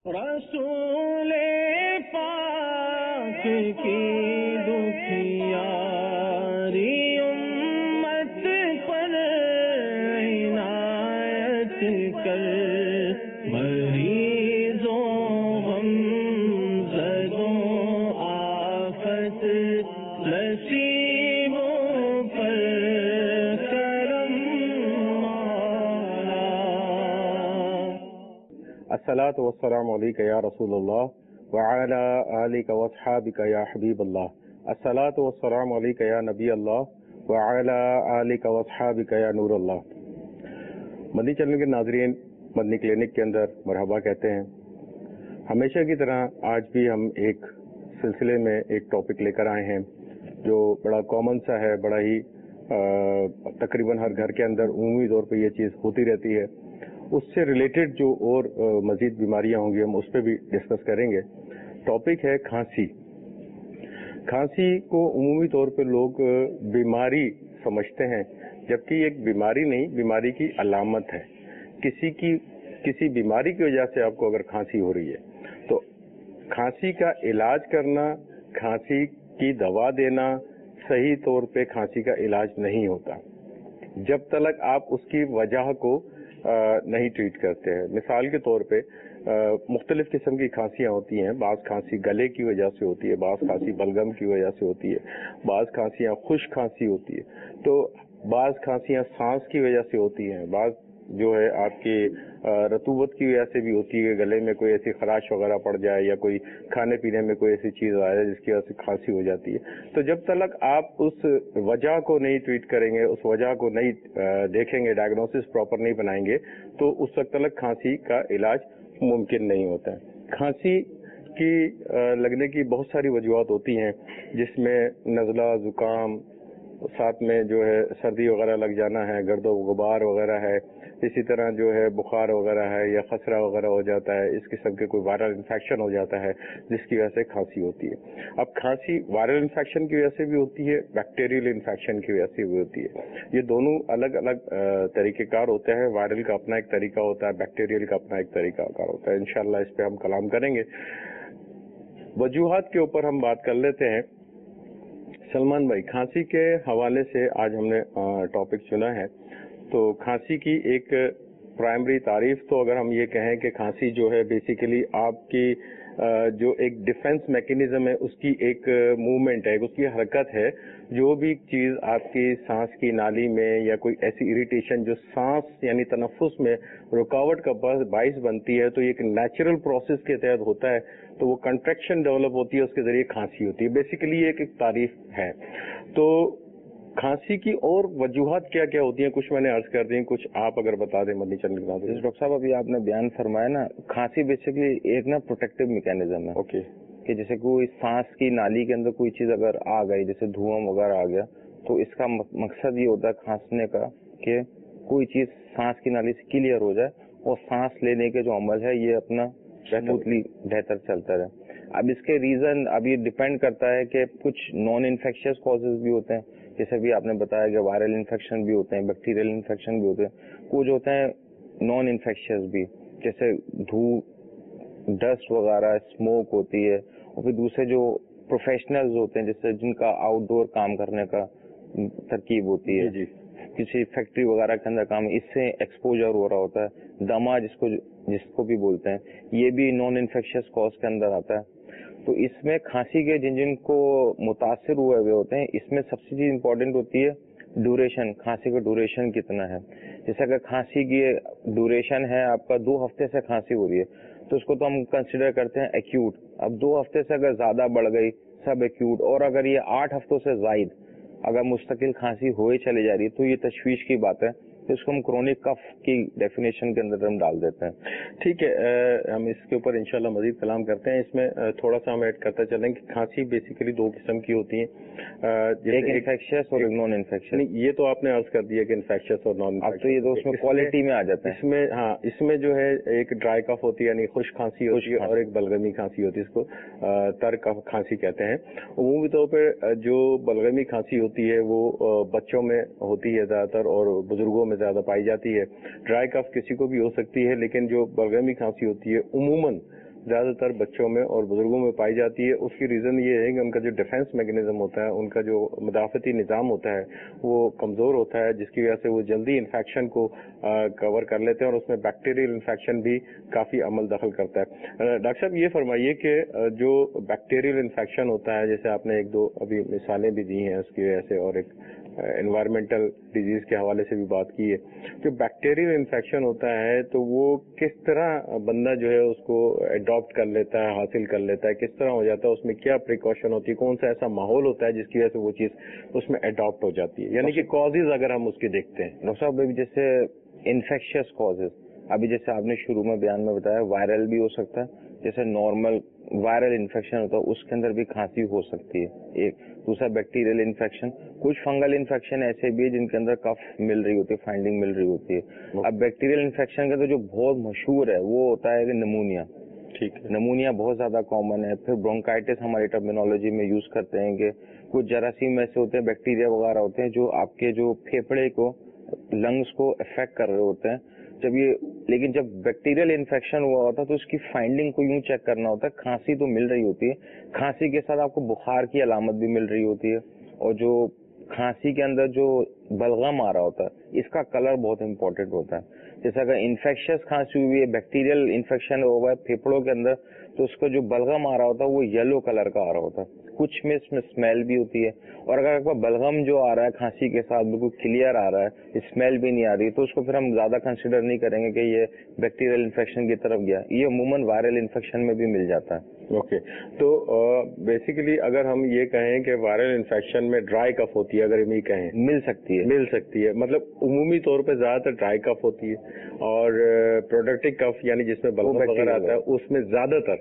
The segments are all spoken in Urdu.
رسول پاک کی دکھیاری امت پر عنایت کر، مریضوں غمزدوں آفت نصیبوں پر کرم مولا۔ الصلاۃ والسلام علیک یا رسول اللہ وعلی آلک واصحابک یا حبیب اللہ۔ الصلاۃ والسلام علیک یا نبی اللہ وعلی آلک واصحابک یا نور اللہ۔ مدنی چینل کے ناظرین، مدنی کلینک کے اندر مرحبا کہتے ہیں۔ ہمیشہ کی طرح آج بھی ہم ایک سلسلے میں ایک ٹاپک لے کر آئے ہیں جو بڑا کامن سا ہے، بڑا ہی تقریباً ہر گھر کے اندر عمومی طور پہ یہ چیز ہوتی رہتی ہے۔ اس سے ریلیٹڈ جو اور مزید بیماریاں ہوں گی ہم اس پہ بھی ڈسکس کریں گے۔ ٹاپک ہے کھانسی۔ کھانسی کو عمومی طور پہ لوگ بیماری سمجھتے ہیں، جبکہ یہ ایک بیماری نہیں، بیماری کی علامت ہے۔ کسی بیماری کی وجہ سے آپ کو اگر کھانسی ہو رہی ہے تو کھانسی کا علاج کرنا، کھانسی کی دوا دینا صحیح طور پہ کھانسی کا علاج نہیں ہوتا جب تک آپ اس کی وجہ کو نہیں ٹریٹ کرتے ہیں۔ مثال کے طور پہ مختلف قسم کی کھانسیاں ہوتی ہیں۔ بعض کھانسی گلے کی وجہ سے ہوتی ہے، بعض کھانسی بلغم کی وجہ سے ہوتی ہے، بعض کھانسیاں خشک کھانسی ہوتی ہے، تو بعض کھانسیاں سانس کی وجہ سے ہوتی ہیں، بعض جو ہے آپ کی رطوبت کی وجہ سے بھی ہوتی ہے، گلے میں کوئی ایسی خراش وغیرہ پڑ جائے یا کوئی کھانے پینے میں کوئی ایسی چیز آ جائے جس کی وجہ سے کھانسی ہو جاتی ہے۔ تو جب تک آپ اس وجہ کو نہیں ٹریٹ کریں گے، اس وجہ کو نہیں دیکھیں گے، ڈائگنوسس پراپر نہیں بنائیں گے، تو اس وقت تک کھانسی کا علاج ممکن نہیں ہوتا ہے۔ کھانسی کی لگنے کی بہت ساری وجوہات ہوتی ہیں، جس میں نزلہ، زکام، ساتھ میں جو ہے سردی وغیرہ لگ جانا ہے، گرد و غبار وغیرہ ہے، اسی طرح جو ہے بخار وغیرہ ہے یا خسرہ وغیرہ ہو جاتا ہے، اس قسم کے کوئی وائرل انفیکشن ہو جاتا ہے جس کی وجہ سے کھانسی ہوتی ہے۔ اب کھانسی وائرل انفیکشن کی وجہ سے بھی ہوتی ہے، بیکٹیریل انفیکشن کی وجہ سے بھی ہوتی ہے۔ یہ دونوں الگ الگ طریقہ کار ہوتے ہیں۔ وائرل کا اپنا ایک طریقہ ہوتا ہے، بیکٹیریل کا اپنا ایک طریقہ کار ہوتا ہے۔ انشاءاللہ اس پہ ہم کلام کریں گے۔ وجوہات کے اوپر ہم بات کر لیتے ہیں۔ سلمان بھائی، کھانسی کے حوالے سے آج ہم نے ٹاپک چنا ہے، تو کھانسی کی ایک پرائمری تعریف تو اگر ہم یہ کہیں کہ کھانسی جو ہے بیسیکلی آپ کی جو ایک ڈیفنس میکینزم ہے، اس کی ایک موومنٹ ہے، اس کی حرکت ہے۔ جو بھی چیز آپ کی سانس کی نالی میں یا کوئی ایسی اریٹیشن جو سانس یعنی تنفس میں رکاوٹ کا باعث بنتی ہے، تو یہ ایک نیچرل پروسیس کے تحت ہوتا ہے، تو وہ کنٹریکشن ڈیولپ ہوتی ہے، اس کے ذریعے کھانسی ہوتی ہے۔ بیسیکلی یہ ایک تعریف ہے۔ تو کھانسی کی اور وجوہات کیا کیا ہوتی ہیں؟ کچھ میں نے عرض کر دی، کچھ آپ اگر بتا دیں مدنی چینل کے ناظرین۔ ڈاکٹر صاحب، ابھی آپ نے بیان فرمایا نا، کھانسی بیسیکلی ایک نا پروٹیکٹیو میکینزم ہے۔ اوکے، کہ جیسے کوئی سانس کی نالی کے اندر کوئی چیز اگر آ گئی، جیسے دھواں وغیرہ آ گیا، تو اس کا مقصد یہ ہوتا ہے کھانسنے کا کہ کوئی چیز سانس کی نالی سے کلیئر ہو جائے اور سانس لینے کے جو عمل ہے یہ اپنا اسموتھلی بہتر چلتا رہے۔ اب اس کے ریزن اب یہ ڈیپینڈ کرتا ہے کہ کچھ نان انفیکشس کازز بھی ہوتے ہیں، جیسے بھی آپ نے بتایا کہ وائرل انفیکشن بھی ہوتے ہیں، بیکٹیریل انفیکشن بھی ہوتے ہیں، کچھ ہوتے ہیں نان انفیکشس بھی، جیسے دھوپ، ڈسٹ وغیرہ، اسموک ہوتی ہے، اور پھر دوسرے جو پروفیشنلز ہوتے ہیں جیسے جن کا آؤٹ ڈور کام کرنے کا ترکیب ہوتی ہے، جی، کسی فیکٹری وغیرہ کے اندر کام، اس سے ایکسپوجر ہو رہا ہوتا ہے، دما جس کو بھی بولتے ہیں، یہ بھی نان انفیکشس کاز کے اندر آتا ہے۔ تو اس میں کھانسی کے جن کو متاثر ہوئے ہوتے ہیں، اس میں سب سے چیز امپورٹنٹ ہوتی ہے ڈیوریشن، کھانسی کا ڈیوریشن کتنا ہے۔ جیسے اگر کھانسی کی ڈیوریشن ہے آپ کا 2 ہفتے سے کھانسی ہو رہی ہے، تو اس کو تو ہم کنسیڈر کرتے ہیں ایکیوٹ۔ اب 2 ہفتے سے اگر زیادہ بڑھ گئی سب ایکیوٹ، اور اگر یہ 8 ہفتوں سے زائد اگر مستقل کھانسی ہوئے چلی جا رہی ہے تو یہ تشویش کی بات ہے، تو اس کو ہم کرونک کف کی ڈیفینیشن کے اندر ہم ڈال دیتے ہیں۔ ٹھیک ہے، ہم اس کے اوپر انشاءاللہ مزید کلام کرتے ہیں۔ اس میں تھوڑا سا ہم ایڈ کرتے چلیں کہ کھانسی بیسیکلی 2 قسم کی ہوتی ہیں، ایک انفیکشس اور ایک نان انفیکشس۔ یہ تو آپ نے عرض کر دیا کہ انفیکشس اور نان اب تو یہ تو اس میں کوالٹی میں آ جاتا ہے۔ اس میں جو ہے ایک ڈرائی کف ہوتی ہے یعنی خشک کھانسی ہوتی ہے، اور ایک بلغمی کھانسی ہوتی ہے، اس کو تر کف کھانسی کہتے ہیں۔ عمومی طور پہ جو بلغمی کھانسی ہوتی ہے وہ بچوں میں ہوتی ہے زیادہ تر، اور بزرگوں میں زیادہ پائی جاتی ہے۔ ڈرائی کف کسی کو بھی ہو سکتی ہے، لیکن جو بلغمی کھانسی ہوتی ہے عموماً زیادہ تر بچوں میں اور بزرگوں میں پائی جاتی ہے. اس کی ریزن یہ ہے کہ ان کا جو ڈیفینس میکینزم ہوتا ہے, ان کا جو مدافعتی نظام ہوتا ہے وہ کمزور ہوتا ہے, جس کی وجہ سے وہ جلدی انفیکشن کو کور کر لیتے ہیں اور اس میں بیکٹیریل انفیکشن بھی کافی عمل دخل کرتا ہے. ڈاکٹر صاحب یہ فرمائیے کہ جو بیکٹیریل انفیکشن ہوتا ہے, جیسے آپ نے ایک دو ابھی مثالیں بھی دی ہیں اس کی وجہ سے, اور ایک انوائرمنٹل ڈیزیز کے حوالے سے بھی بات کی ہے, جو بیکٹیریل انفیکشن ہوتا ہے تو وہ کس طرح بندہ جو ہے اس کو اڈاپٹ کر لیتا ہے, حاصل کر لیتا ہے, کس طرح ہو جاتا ہے, اس میں کیا پریکاشن ہوتی ہے, کون سا ایسا ماحول ہوتا ہے جس کی وجہ سے وہ چیز اس میں اڈاپٹ ہو جاتی ہے, یعنی کہ کازز اگر ہم اس کے دیکھتے ہیں. ڈاکٹر صاحب ابھی جیسے انفیکشس کازز, ابھی جیسے آپ نے شروع میں بیان میں بتایا وائرل بھی ہو سکتا ہے, جیسے نارمل وائرل انفیکشن ہوتا ہے اس کے اندر بھی کھانسی ہو سکتی ہے. ایک دوسرا بیکٹیریل انفیکشن, کچھ فنگل انفیکشن ایسے بھی ہے جن کے اندر کف مل رہی ہوتی ہے, فائنڈنگ مل رہی ہوتی ہے. اب بیکٹیریل انفیکشن کا تو جو بہت مشہور ہے وہ ہوتا ہے کہ نمونیا. ٹھیک ہے, نمونیا بہت زیادہ کامن ہے. پھر برونکائٹس ہماری ٹرمینالوجی میں یوز کرتے ہیں کہ کچھ جراثیم ایسے ہوتے ہیں, بیکٹیریا وغیرہ ہوتے ہیں جو آپ کے جو پھیپڑے کو, لنگس کو افیکٹ کر رہے ہوتے ہیں. لیکن جب بیکٹیریل انفیکشن ہوا ہوتا ہے تو اس کی فائنڈنگ کو یوں چیک کرنا ہوتا ہے. کھانسی تو مل رہی ہوتی ہے, کھانسی کے ساتھ آپ کو بخار کی علامت بھی مل رہی ہوتی ہے, اور جو کھانسی کے اندر جو بلغم آ رہا ہوتا ہے اس کا کلر بہت امپورٹنٹ ہوتا ہے. جیسا اگر انفیکشس کھانسی ہوئی ہے, بیکٹیریل انفیکشن ہوا ہے پھیپڑوں کے اندر, تو اس کا جو بلغم آ رہا ہوتا ہے وہ یلو کلر کا آ رہا ہوتا ہے. کچھ میں اس میں اسمیل بھی ہوتی ہے, اور اگر آپ کا بلغم جو آ رہا ہے کھانسی کے ساتھ بالکل کلیئر آ رہا ہے, اسمیل بھی نہیں آ رہی, تو اس کو پھر ہم زیادہ کنسیڈر نہیں کریں گے کہ یہ بیکٹیریل انفیکشن کی طرف گیا. یہ عموماً وائرل انفیکشن میں بھی مل جاتا ہے. اوکے, تو بیسیکلی اگر ہم یہ کہیں کہ وائرل انفیکشن میں ڈرائی کف ہوتی ہے, اگر ہم یہ کہیں مل سکتی ہے, مطلب عمومی طور پہ زیادہ تر ڈرائی کف ہوتی ہے, اور پروڈکٹیو کف یعنی جس میں بلغم وغیرہ آتا ہے اس میں زیادہ تر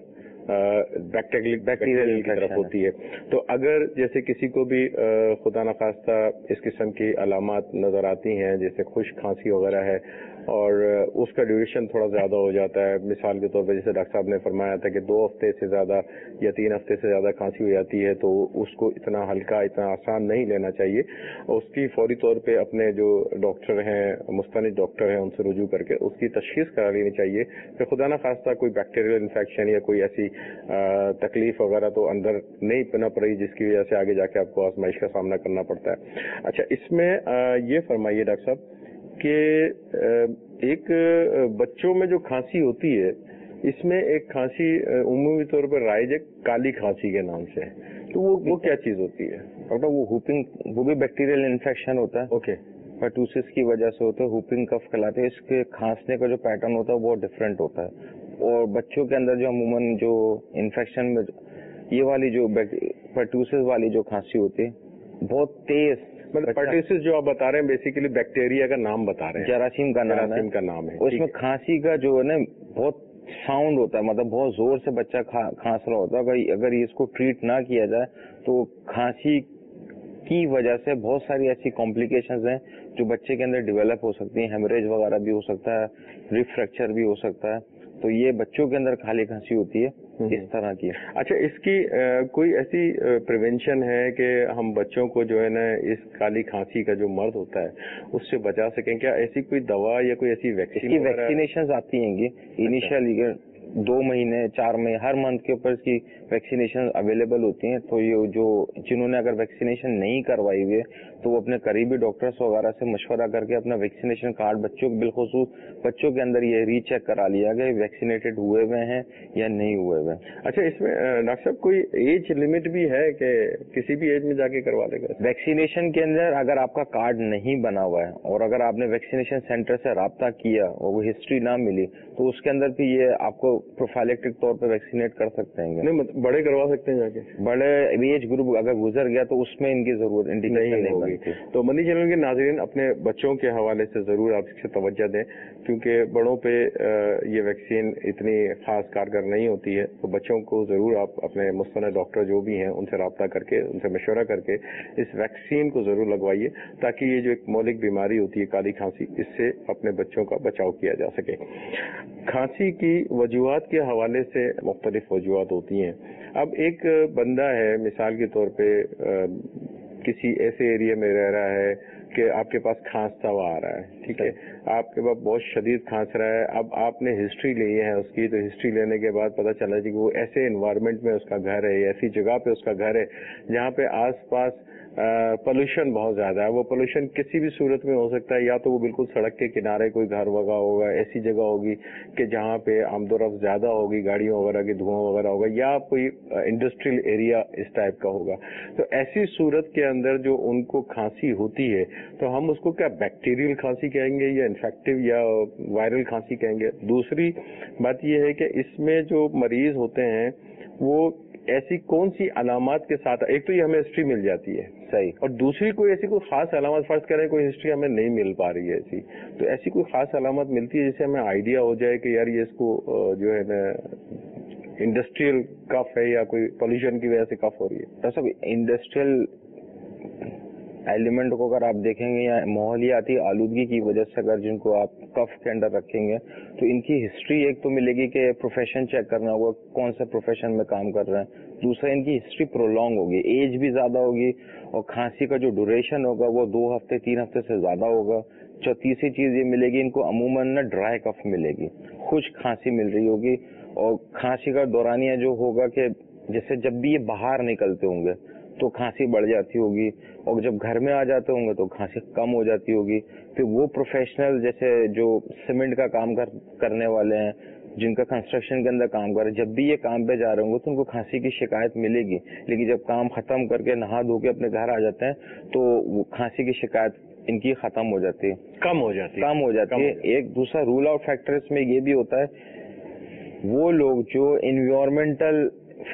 بیکٹیریل کی طرف ہوتی ہے. تو اگر جیسے کسی کو بھی خدا نخواستہ اس قسم کی علامات نظر آتی ہیں, جیسے خشک کھانسی وغیرہ ہے, اور اس کا ڈیوریشن تھوڑا زیادہ ہو جاتا ہے, مثال کے طور پہ جیسے ڈاکٹر صاحب نے فرمایا تھا کہ 2 ہفتے سے زیادہ یا 3 ہفتے سے زیادہ کھانسی ہو جاتی ہے, تو اس کو اتنا ہلکا, اتنا آسان نہیں لینا چاہیے. اس کی فوری طور پہ اپنے جو ڈاکٹر ہیں, مستند ڈاکٹر ہیں, ان سے رجوع کر کے اس کی تشخیص کرا لینی چاہیے کہ خدا نخواستہ کوئی بیکٹیریل انفیکشن یا کوئی ایسی تکلیف وغیرہ تو اندر نہیں پنپ رہی جس کی وجہ سے آگے جا کے آپ کو آزمائش کا سامنا کرنا پڑتا ہے. اچھا, اس میں یہ فرمائیے ڈاکٹر صاحب کہ ایک بچوں میں جو کھانسی ہوتی ہے, اس میں ایک کھانسی عمومی طور پر رائج ہے کالی کھانسی کے نام سے, تو وہ کیا چیز ہوتی ہے ڈاکٹر؟ وہ ہوپنگ, وہ بھی بیکٹیریل انفیکشن ہوتا ہے. اوکے, پرٹوسس کی وجہ سے ہوتا ہے, ہوپنگ کف کہلاتے ہیں. اس کے کھانسنے کا جو پیٹرن ہوتا ہے وہ ڈفرینٹ ہوتا ہے. اور بچوں کے اندر جو عموماً جو انفیکشن میں یہ والی جو پرٹوسس والی جو کھانسی ہوتی ہے بہت تیز, مطلب پرٹوسس جو آپ بتا رہے ہیں بیسیکلی بیکٹیریا کا نام بتا رہے ہیں, جراثیم کا نام ہے. اس میں کھانسی کا جو ہے نا بہت ساؤنڈ ہوتا ہے, مطلب بہت زور سے بچہ کھانس رہا ہوتا ہے. اگر اس کو ٹریٹ نہ کیا جائے تو کھانسی کی وجہ سے بہت ساری ایسی کمپلیکیشنز ہیں جو بچے کے اندر ڈیولپ ہو سکتی ہیں. ہیمریج وغیرہ بھی ہو سکتا ہے, ریب فریکچر بھی ہو سکتا ہے. تو یہ بچوں کے اندر کھالی کھانسی ہوتی ہے اس طرح کی. اچھا, اس کی کوئی ایسی پریونشن ہے کہ ہم بچوں کو جو ہے نا اس کالی کھانسی کا جو مرض ہوتا ہے اس سے بچا سکیں؟ کیا ایسی کوئی دوا یا کوئی ایسی ویکسینیشن آتی ہیں گی انیشیلی 2 مہینے 4 مہینے ہر منتھ کے اوپر اس کی ویکسینیشن اویلیبل ہوتی ہیں. تو یہ جو جنہوں نے اگر ویکسینیشن نہیں کروائی ہوئی ہے تو وہ اپنے قریبی ڈاکٹرس وغیرہ سے مشورہ کر کے اپنا ویکسینیشن کارڈ بچوں کو, بالخصوص بچوں کے اندر یہ ری چیک کرا لیا کہ ویکسینیٹڈ ہوئے ہوئے ہیں یا نہیں ہوئے ہوئے. اچھا, اس میں ڈاکٹر صاحب کوئی ایج لمٹ بھی ہے کہ کسی بھی ایج میں جا کے کروا لے گا ویکسینیشن کے اندر؟ اگر آپ کا کارڈ نہیں بنا ہوا ہے اور اگر آپ نے ویکسینیشن سینٹر سے رابطہ کیا اور وہ ہسٹری نہ ملی تو اس کے اندر بھی یہ آپ کو پروفائلیکٹک طور پہ ویکسینیٹ کر سکتے ہیں. نہیں, بڑے کروا سکتے ہیں جا کے, بڑے ایج گروپ اگر گزر گیا تو اس میں ان کی ضرورت انڈیکیشن نہیں ہوگی. تو مدنی چینل کے ناظرین اپنے بچوں کے حوالے سے ضرور آپ اس سے توجہ دیں, کیونکہ بڑوں پہ یہ ویکسین اتنی خاص کارگر نہیں ہوتی ہے. تو بچوں کو ضرور آپ اپنے مستند ڈاکٹر جو بھی ہیں ان سے رابطہ کر کے, ان سے مشورہ کر کے اس ویکسین کو ضرور لگوائیے, تاکہ یہ جو ایک مولک بیماری ہوتی ہے کالی کھانسی, اس سے اپنے بچوں کا بچاؤ کیا جا سکے. کھانسی کی وجوہات کے حوالے سے مختلف وجوہات ہوتی ہیں. اب ایک بندہ ہے مثال کے طور پہ کسی ایسے ایریا میں رہ رہا ہے کہ آپ کے پاس کھانستا ہوا آ رہا ہے, ٹھیک ہے, آپ کے بعد بہت شدید کھانس رہا ہے, اب آپ نے ہسٹری لی ہے اس کی, تو ہسٹری لینے کے بعد پتہ چلا کہ وہ ایسے انوائرمنٹ میں اس کا گھر ہے, ایسی جگہ پہ اس کا گھر ہے جہاں پہ آس پاس پولوشن بہت زیادہ ہے. وہ پولوشن کسی بھی صورت میں ہو سکتا ہے, یا تو وہ بالکل سڑک کے کنارے کوئی گھر وغیرہ ہوگا, ایسی جگہ ہوگی کہ جہاں پہ آمد و رفت زیادہ ہوگی, گاڑیوں وغیرہ کی دھواں وغیرہ ہوگا, یا کوئی انڈسٹریل ایریا اس ٹائپ کا ہوگا. تو ایسی صورت کے اندر جو ان کو کھانسی ہوتی ہے تو ہم اس کو کیا بیکٹیریل کھانسی کہیں گے یا انفیکٹو یا وائرل کھانسی کہیں گے. دوسری بات یہ ہے کہ اس میں جو مریض ہوتے ہیں وہ ایسی کون سی علامات کے ساتھ, ایک تو یہ ہمیں ہسٹری مل جاتی ہے صحیح, اور دوسری کوئی ایسی کوئی خاص علامت, فرض کریں کوئی ہسٹری ہمیں نہیں مل پا رہی ہے ایسی, تو ایسی کوئی خاص علامت ملتی ہے جس سے ہمیں آئیڈیا ہو جائے کہ یار یہ اس کو جو ہے نا انڈسٹریل کف ہے یا کوئی پولوشن کی وجہ سے کف ہو رہی ہے. ڈاکٹر صاحب انڈسٹریل ایلیمنٹ کو اگر آپ دیکھیں گے یا ماحولیاتی آلودگی کی وجہ سے اگر جن کو آپ کف کے اندر رکھیں گے تو ان کی ہسٹری ایک تو ملے گی کہ پروفیشن چیک کرنا ہوگا کون سے پروفیشن میں کام کر رہے ہیں, دوسرا ان کی ہسٹری پرولونگ ہوگی, ایج بھی زیادہ ہوگی, اور کھانسی کا جو ڈوریشن ہوگا وہ 2 ہفتے 3 ہفتے سے زیادہ ہوگا. تیسری چیز یہ ملے گی ان کو عموماً ڈرائی کف ملے گی, خشک کھانسی مل رہی ہوگی, اور کھانسی کا دورانیہ جو ہوگا کہ جیسے جب بھی یہ باہر نکلتے ہوں گے تو کھانسی بڑھ جاتی ہوگی, اور جب گھر میں آ جاتے ہوں گے تو کھانسی کم ہو جاتی ہوگی. پھر وہ پروفیشنل جیسے جو سیمنٹ کا کام کرنے والے ہیں, جن کا کنسٹرکشن کے اندر کام کر رہے ہیں, جب بھی یہ کام پہ جا رہے ہوں گے تو ان کو کھانسی کی شکایت ملے گی, لیکن جب کام ختم کر کے نہا دھو کے اپنے گھر آ جاتے ہیں تو وہ کھانسی کی شکایت ان کی ختم ہو جاتی ہے, کم ہو جاتی ہے. ایک دوسرا رول آؤٹ فیکٹر اس میں یہ بھی ہوتا ہے, وہ لوگ جو انوائرمنٹل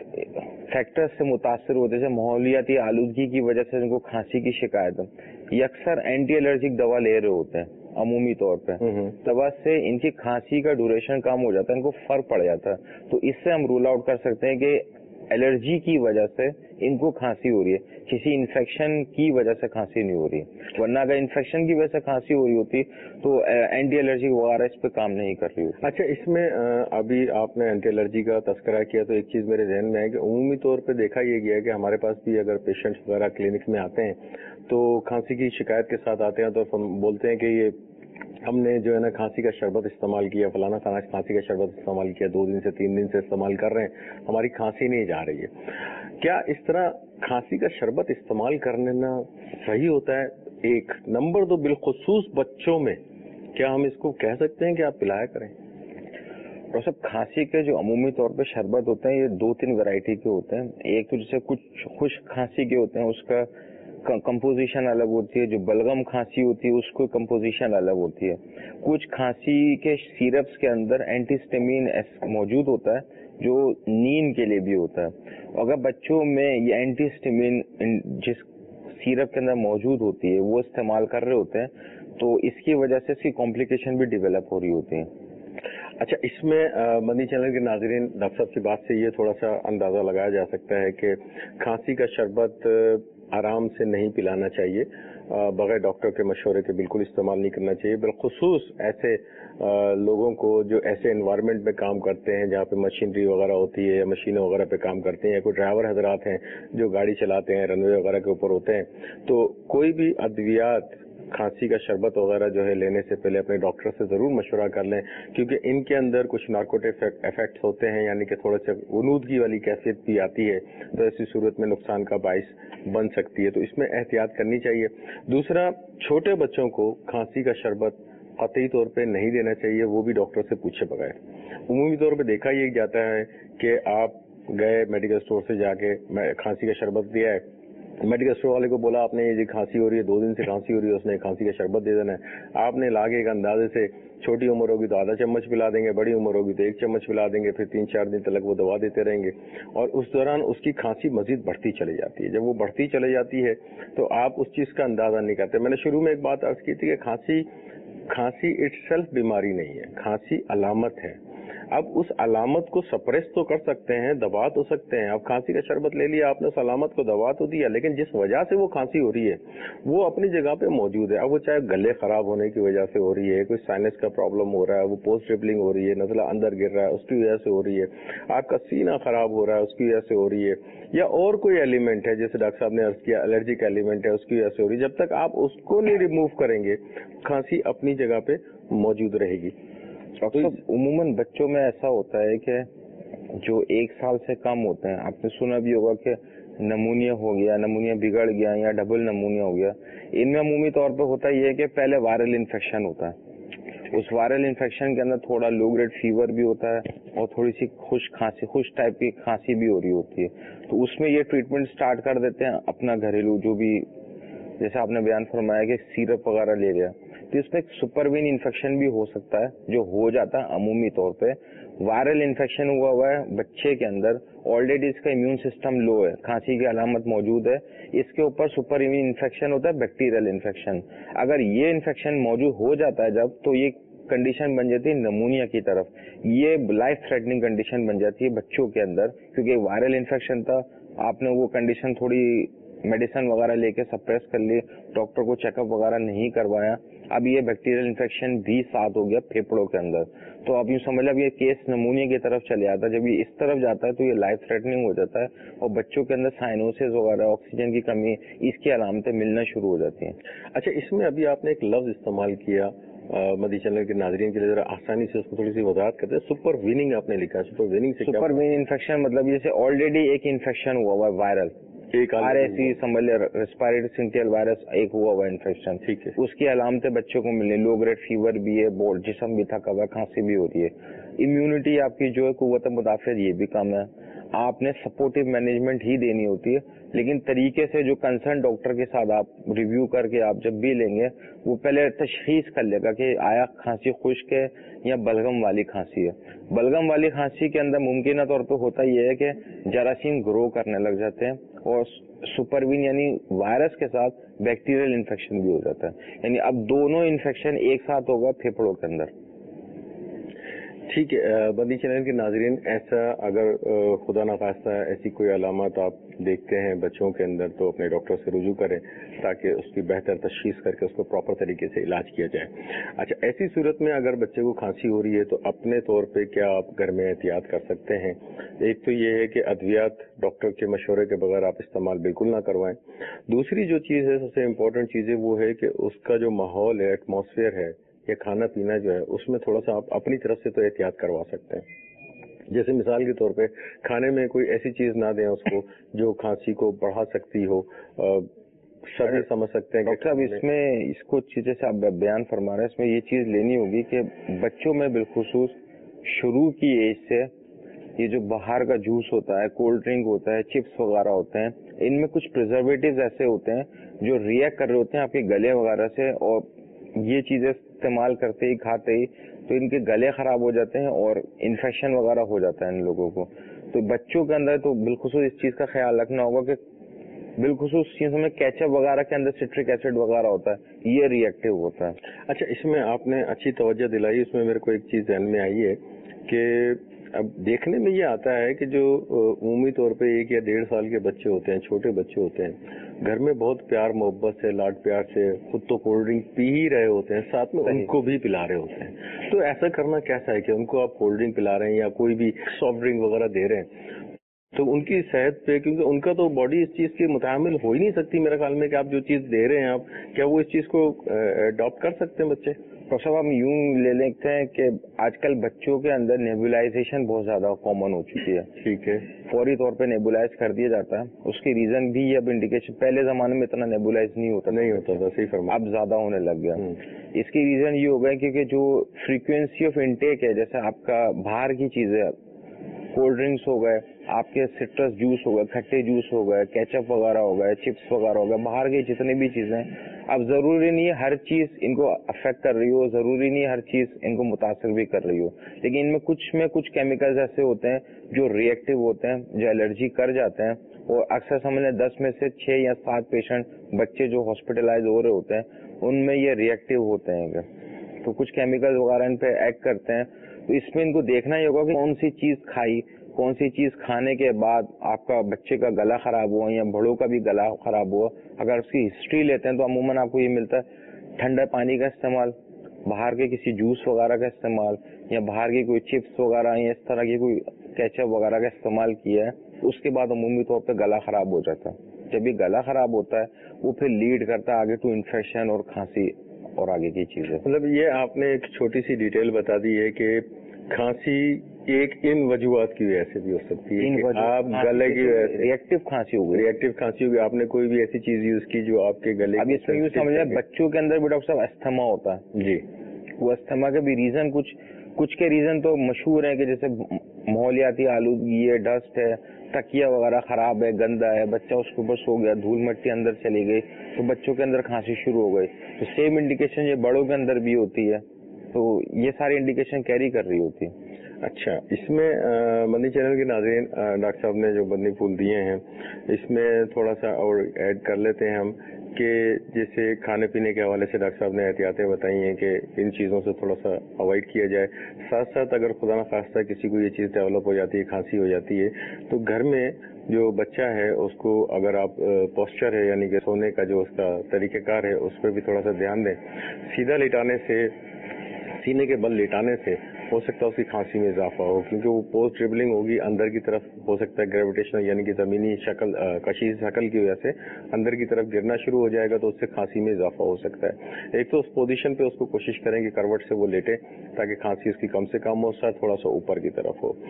فیکٹر سے متاثر ہوتے ہیں, ماحولیاتی آلودگی کی وجہ سے ان کو کھانسی کی شکایت ہے, یہ اکثر اینٹی الرجک دوا لے رہے ہوتے ہیں عمومی طور پہ, دوا سے ان کی کھانسی کا ڈوریشن کم ہو جاتا ہے, ان کو فرق پڑ جاتا ہے. تو اس سے ہم رول آؤٹ کر سکتے ہیں کہ الرجی کی وجہ سے ان کو کھانسی ہو رہی ہے, کسی انفیکشن کی وجہ سے کھانسی نہیں ہو رہی ہے. ورنہ اگر انفیکشن کی وجہ سے کھانسی ہو رہی ہوتی تو اینٹی الرجی وغیرہ اس پہ کام نہیں کر رہی ہوتی. اچھا, اس میں ابھی آپ نے اینٹی الرجی کا تذکرہ کیا تو ایک چیز میرے ذہن میں ہے کہ عمومی طور پہ دیکھا یہ گیا ہے کہ ہمارے پاس بھی اگر پیشنٹس وغیرہ کلینک میں آتے ہیں تو کھانسی کی شکایت کے ساتھ آتے ہیں تو ہم بولتے ہیں کہ یہ ہم نے جو ہے نا کھانسی کا شربت استعمال کیا, فلانا کھانسی کا شربت استعمال کیا, 2 دن سے 3 دن سے استعمال کر رہے ہیں, ہماری کھانسی نہیں جا رہی ہے. کیا اس طرح کھانسی کا شربت استعمال کرنا صحیح ہوتا ہے؟ ایک نمبر 2, بالخصوص بچوں میں کیا ہم اس کو کہہ سکتے ہیں کہ آپ پلایا کریں؟ اور سب کھانسی کے جو عمومی طور پہ شربت ہوتے ہیں یہ 2-3 ورائٹی کے ہوتے ہیں. ایک تو جیسے کچھ خشک کھانسی کے ہوتے ہیں اس کا کمپوزیشن الگ ہوتی ہے, جو بلغم کھانسی ہوتی ہے اس کو کمپوزیشن الگ ہوتی ہے. کچھ کھانسی کے سیرپس کے اندر اینٹی ہسٹامین موجود ہوتا ہے جو نیند کے لیے بھی ہوتا ہے. اگر بچوں میں یہ اینٹی ہسٹامین جس سیرپ کے اندر موجود ہوتی ہے وہ استعمال کر رہے ہوتے ہیں تو اس کی وجہ سے اس کی کمپلیکیشن بھی ڈیولپ ہو رہی ہوتی ہیں. اچھا, اس میں مدنی چینل کے ناظرین ڈاکٹر صاحب کی بات سے یہ تھوڑا سا اندازہ لگایا جا سکتا ہے کہ کھانسی کا شربت آرام سے نہیں پلانا چاہیے, بغیر ڈاکٹر کے مشورے کے بالکل استعمال نہیں کرنا چاہیے, بالخصوص ایسے لوگوں کو جو ایسے انوائرمنٹ میں کام کرتے ہیں جہاں پہ مشینری وغیرہ ہوتی ہے یا مشینوں وغیرہ پہ کام کرتے ہیں, یا کوئی ڈرائیور حضرات ہیں جو گاڑی چلاتے ہیں رن وے وغیرہ کے اوپر ہوتے ہیں. تو کوئی بھی ادویات کھانسی کا شربت وغیرہ جو ہے لینے سے پہلے اپنے ڈاکٹر سے ضرور مشورہ کر لیں, کیونکہ ان کے اندر کچھ نارکوٹک افیکٹس ہوتے ہیں, یعنی کہ تھوڑے سے غنودگی والی کیفیت بھی آتی ہے, تو ایسی صورت میں نقصان کا باعث بن سکتی ہے. تو اس میں احتیاط کرنی چاہیے. دوسرا, چھوٹے بچوں کو کھانسی کا شربت قطعی طور پہ نہیں دینا چاہیے, وہ بھی ڈاکٹر سے پوچھے بغیر. عمومی طور پہ دیکھا یہ جاتا ہے کہ آپ گئے میڈیکل اسٹور سے جا کے کھانسی کا شربت دیا ہے, میڈیکل اسٹور والے کو بولا آپ نے یہ کھانسی ہو رہی ہے, 2 دن سے کھانسی ہو رہی ہے, اس نے کھانسی کا شربت دے دینا ہے. آپ نے لا کے ایک اندازے سے چھوٹی عمر ہوگی تو آدھا چمچ پلا دیں گے, بڑی عمر ہوگی تو 1 چمچ پلا دیں گے, پھر 3-4 دن تک وہ دوا دیتے رہیں گے, اور اس دوران اس کی کھانسی مزید بڑھتی چلی جاتی ہے. جب وہ بڑھتی چلی جاتی ہے تو آپ اس چیز کا اندازہ نہیں کرتے. میں نے شروع میں ایک بات عرض کی تھی کہ کھانسی اٹ سیلف بیماری نہیں ہے, کھانسی علامت ہے. اب اس علامت کو سپریس تو کر سکتے ہیں, دبا تو سکتے ہیں. اب کھانسی کا شربت لے لیا آپ نے, اس علامت کو دبا تو دیا, لیکن جس وجہ سے وہ کھانسی ہو رہی ہے وہ اپنی جگہ پہ موجود ہے. اب وہ چاہے گلے خراب ہونے کی وجہ سے ہو رہی ہے, کوئی سائنس کا پرابلم ہو رہا ہے, وہ پوسٹ ٹرپلنگ ہو رہی ہے, نزلہ اندر گر رہا ہے اس کی وجہ سے ہو رہی ہے, آپ کا سینہ خراب ہو رہا ہے اس کی وجہ سے ہو رہی ہے, یا اور کوئی ایلیمنٹ ہے جیسے ڈاکٹر صاحب نے عرض کیا الرجک ایلیمنٹ ہے اس کی وجہ سے ہو رہی ہے, جب تک آپ اس کو نہیں ریموو کریں گے کھانسی اپنی جگہ پہ موجود رہے گی. ڈاکٹر صاحب عموماً بچوں میں ایسا ہوتا ہے کہ جو 1 سال سے کم ہوتے ہیں, آپ نے سنا بھی ہوگا کہ نمونیا ہو گیا, نمونیا بگڑ گیا یا ڈبل نمونیا ہو گیا, ان میں عمومی طور پہ ہوتا یہ ہے کہ پہلے وائرل انفیکشن ہوتا ہے, اس وائرل انفیکشن کے اندر تھوڑا لو گریڈ فیور بھی ہوتا ہے اور تھوڑی سی خشک ٹائپ کی کھانسی بھی ہو رہی ہوتی ہے. تو اس میں یہ ٹریٹمنٹ سٹارٹ کر دیتے ہیں اپنا گھریلو, جو بھی جیسے آپ نے بیان فرمایا کہ سیرپ وغیرہ لے لیا, تو اس میں ایک سپروین انفیکشن بھی ہو سکتا ہے جو ہو جاتا ہے عمومی طور پہ. وائرل انفیکشن ہوا ہے بچے کے اندر, آلریڈی اس کا امیون سسٹم لو ہے, کھانسی کی علامت موجود ہے, اس کے اوپر سپر امیون انفیکشن ہوتا ہے بیکٹیریل انفیکشن. اگر یہ انفیکشن موجود ہو جاتا ہے جب, تو یہ کنڈیشن بن جاتی ہے نمونیا کی طرف. یہ لائف تھریٹنگ کنڈیشن بن جاتی ہے بچوں کے اندر, کیونکہ وائرل انفیکشن تھا, آپ نے وہ کنڈیشن تھوڑی میڈیسن وغیرہ لے کے سپریس کر لی, ڈاکٹر کو چیک اپ وغیرہ نہیں کروایا, اب یہ بیکٹیریل انفیکشن بھی ساتھ ہو گیا پھیپڑوں کے اندر. تو آپ یوں سمجھ لیں اب یہ کیس نمونیا کی طرف چلے جاتا ہے. جب یہ اس طرف جاتا ہے تو یہ لائف تھریٹنگ ہو جاتا ہے اور بچوں کے اندر سائنوسز وغیرہ, آکسیجن کی کمی, اس کی علامتیں ملنا شروع ہو جاتی ہیں. اچھا, اس میں ابھی آپ نے ایک لفظ استعمال کیا مدی چینل کے ناظرین کے لیے ذرا آسانی سے اس کو تھوڑی سی وضاحت کرتے ہیں. سپر ویننگ آپ نے لکھا ہے, سپر ویننگ سے سپر وین انفیکشن مطلب جیسے آلریڈی ایک انفیکشن ہوا ہے وائرل, سمجھ لے ریسپیریٹری سنٹیل وائرس ایک ہوا ہوا انفیکشن, ٹھیک ہے, اس کی علامتیں بچوں کو ملیں, لو گریڈ فیور بھی ہے, جسم بھی تھکا ہوا ہے, کھانسی بھی ہو رہی ہے, امیونٹی آپ کی جو ہے قوت مدافعت یہ بھی کم ہے. آپ نے سپورٹو مینجمنٹ ہی دینی ہوتی ہے, لیکن طریقے سے جو کنسرن ڈاکٹر کے ساتھ آپ ریویو کر کے آپ جب بھی لیں گے, وہ پہلے تشخیص کر لے گا کہ آیا کھانسی خشک ہے یا بلغم والی کھانسی ہے. بلغم والی کھانسی کے اندر ممکنہ طور پہ ہوتا یہ ہے کہ جراثیم گرو کرنے لگ جاتے ہیں, اور سپروین یعنی وائرس کے ساتھ بیکٹیریل انفیکشن بھی ہو جاتا ہے. یعنی اب دونوں انفیکشن ایک ساتھ ہوگا پھیپڑوں کے اندر. ٹھیک ہے. مدنی چینل کے ناظرین, ایسا اگر خدا نخواستہ ایسی کوئی علامات آپ دیکھتے ہیں بچوں کے اندر تو اپنے ڈاکٹر سے رجوع کریں تاکہ اس کی بہتر تشخیص کر کے اس کو پراپر طریقے سے علاج کیا جائے. اچھا, ایسی صورت میں اگر بچے کو کھانسی ہو رہی ہے تو اپنے طور پہ کیا آپ گھر میں احتیاط کر سکتے ہیں؟ ایک تو یہ ہے کہ ادویات ڈاکٹر کے مشورے کے بغیر آپ استعمال بالکل نہ کروائیں. دوسری جو چیز ہے, سب سے امپورٹنٹ چیز ہے, وہ ہے کہ اس کا جو ماحول ہے, ایٹماسفیئر ہے, یا کھانا پینا جو ہے, اس میں تھوڑا سا آپ اپنی طرف سے تو احتیاط کروا سکتے ہیں. جیسے مثال کے طور پہ کھانے میں کوئی ایسی چیز نہ دیں اس کو جو کھانسی کو بڑھا سکتی ہو. سب سمجھ سکتے ہیں ڈاکٹر صاحب اس میں اس کو چیزیں سے آپ بیان فرما رہے ہیں, اس میں یہ چیز لینی ہوگی کہ بچوں میں بالخصوص شروع کی ایج سے یہ جو باہر کا جوس ہوتا ہے, کولڈ ڈرنک ہوتا ہے, چپس وغیرہ ہوتے ہیں, ان میں کچھ پریزرویٹیوز ایسے ہوتے ہیں جو ریئیکٹ کر رہے ہوتے ہیں آپ کے گلے وغیرہ سے, اور یہ چیزیں استعمال کرتے ہی کھاتے ہی تو ان کے گلے خراب ہو جاتے ہیں اور انفیکشن وغیرہ ہو جاتا ہے ان لوگوں کو. تو بچوں کے اندر تو بالخصوص اس چیز کا خیال رکھنا ہوگا کہ بالخصوص چیزوں میں کیچپ وغیرہ کے اندر سٹرک ایسڈ وغیرہ ہوتا ہے, یہ ری ایکٹیو ہوتا ہے. اچھا, اس میں آپ نے اچھی توجہ دلائی. اس میں میرے کو ایک چیز ذہن میں آئی ہے کہ اب دیکھنے میں یہ آتا ہے کہ جو عمومی طور پہ 1 یا 1.5 سال کے بچے ہوتے ہیں, چھوٹے بچے ہوتے ہیں, گھر میں بہت پیار محبت سے, لاڈ پیار سے خود تو کولڈ ڈرنک پی ہی رہے ہوتے ہیں, ساتھ میں ان کو بھی پلا رہے ہوتے ہیں. تو ایسا کرنا کیسا ہے کہ ان کو آپ کولڈ ڈرنک پلا رہے ہیں یا کوئی بھی سافٹ ڈرنک وغیرہ دے رہے ہیں, تو ان کی صحت پہ, کیونکہ ان کا تو باڈی اس چیز کے متحمل ہو ہی نہیں سکتی میرے خیال میں کہ آپ جو چیز دے رہے ہیں آپ, کیا وہ اس چیز کو اڈاپٹ کر سکتے ہیں بچے؟ ڈاکٹر صاحب ہم یوں لے لیتے ہیں کہ آج کل بچوں کے اندر نیبولائزیشن بہت زیادہ کامن ہو چکی ہے. ٹھیک ہے, فوری طور پہ نیبولائز کر دیا جاتا ہے. اس کی ریزن بھی اب انڈیکیشن, پہلے زمانے میں اتنا نیبولائز نہیں ہوتا تھا, صحیح فرمایا, اب زیادہ ہونے لگ گیا. اس کی ریزن یہ ہو گیا کیونکہ جو فریکوینسی آف انٹیک ہے, جیسے آپ کا باہر کی چیزیں, کولڈ ڈرنکس ہو گئے, آپ کے سٹرس جوس ہو گئے, کھٹے جوس ہو گئے, کیچپ وغیرہ ہو گئے, چپس وغیرہ ہو گئے, باہر کی جتنی بھی چیزیں, اب ضروری نہیں ہے ہر چیز ان کو افیکٹ کر رہی ہو, ضروری نہیں ہے ہر چیز ان کو متاثر بھی کر رہی ہو, لیکن ان میں کچھ کیمیکلز ایسے ہوتے ہیں جو ری ایکٹیو ہوتے ہیں, جو الرجی کر جاتے ہیں. اور اکثر سمجھ لیں 10 میں سے 6 یا 7 پیشنٹ بچے جو ہاسپٹلائز ہو رہے ہوتے ہیں ان میں یہ ری ایکٹیو ہوتے ہیں. تو کچھ کیمیکل وغیرہ ان پہ ایکٹ کرتے ہیں, تو اس میں ان کو دیکھنا ہی ہوگا کہ کون سی چیز کھائی, کون سی چیز کھانے کے بعد آپ کا بچے کا گلا خراب ہوا یا بڑوں کا بھی گلا خراب ہوا. اگر اس کی ہسٹری لیتے ہیں تو عموماً آپ کو یہ ملتا ہے ٹھنڈا پانی کا استعمال, باہر کے کسی جوس وغیرہ کا استعمال, یا باہر کی کوئی چپس وغیرہ یا اس طرح کی کوئی کیچپ وغیرہ کا استعمال کیا ہے, اس کے بعد عمومی طور پہ گلا خراب ہو جاتا ہے. جب یہ گلا خراب ہوتا ہے وہ پھر لیڈ کرتا ہے آگے ٹو انفیکشن اور کھانسی اور آگے کی چیزیں. مطلب یہ آپ نے ایک چھوٹی سی ڈیٹیل بتا دی ہے کہ کھانسی ایک ان وجوہات کی وجہ سے بھی ہو سکتی ہے. آپ گلے کی وجہ سے ریئیکٹو کھانسی ہو گئی, ریئیکٹو کھانسی ہوگی, آپ نے کوئی بھی ایسی چیز یوز کی جو آپ کے گلے. اب اس میں یوں سمجھ لیں بچوں کے اندر بھی ڈاکٹر صاحب استھما ہوتا ہے جی, وہ استھما کے بھی ریزن کچھ کے ریزن تو مشہور ہیں کہ جیسے ماحولیاتی آلودگی ہے, ڈسٹ ہے, تکیہ وغیرہ خراب ہے, گندا ہے, بچہ اس کے اوپر سو گیا, دھول مٹی اندر چلی گئی تو بچوں کے اندر کھانسی شروع ہو گئی. تو سیم انڈیکیشن یہ بڑوں کے اندر بھی ہوتی ہے, تو یہ ساری انڈیکیشن کیری کر رہی ہوتی ہے. اچھا, اس میں مدنی چینل کے ناظرین ڈاکٹر صاحب نے جو مدنی پھول دیے ہیں اس میں تھوڑا سا اور ایڈ کر لیتے ہیں ہم کہ جیسے کھانے پینے کے حوالے سے ڈاکٹر صاحب نے احتیاطیں بتائی ہیں کہ ان چیزوں سے تھوڑا سا اوائڈ کیا جائے. ساتھ ساتھ اگر خدا نخواستہ کسی کو یہ چیز ڈیولپ ہو جاتی ہے, کھانسی ہو جاتی ہے, تو گھر میں جو بچہ ہے اس کو اگر آپ پوسچر ہے یعنی کہ سونے کا جو اس کا طریقہ کار ہے اس پہ بھی تھوڑا سا دھیان دیں. سیدھا لیٹانے سے, سینے کے بل لیٹانے سے ہو سکتا ہے اس کی کھانسی میں اضافہ ہو, کیونکہ وہ پوسٹ ڈربلنگ ہوگی اندر کی طرف, ہو سکتا ہے گریویٹیشنل یعنی کہ زمینی شکل کشش شکل کی وجہ سے اندر کی طرف گرنا شروع ہو جائے گا, تو اس سے کھانسی میں اضافہ ہو سکتا ہے. ایک تو اس پوزیشن پہ اس کو کوشش کریں کہ کروٹ سے وہ لیٹے تاکہ کھانسی اس کی کم سے کم ہو, ساتھ تھوڑا سا اوپر کی طرف ہو.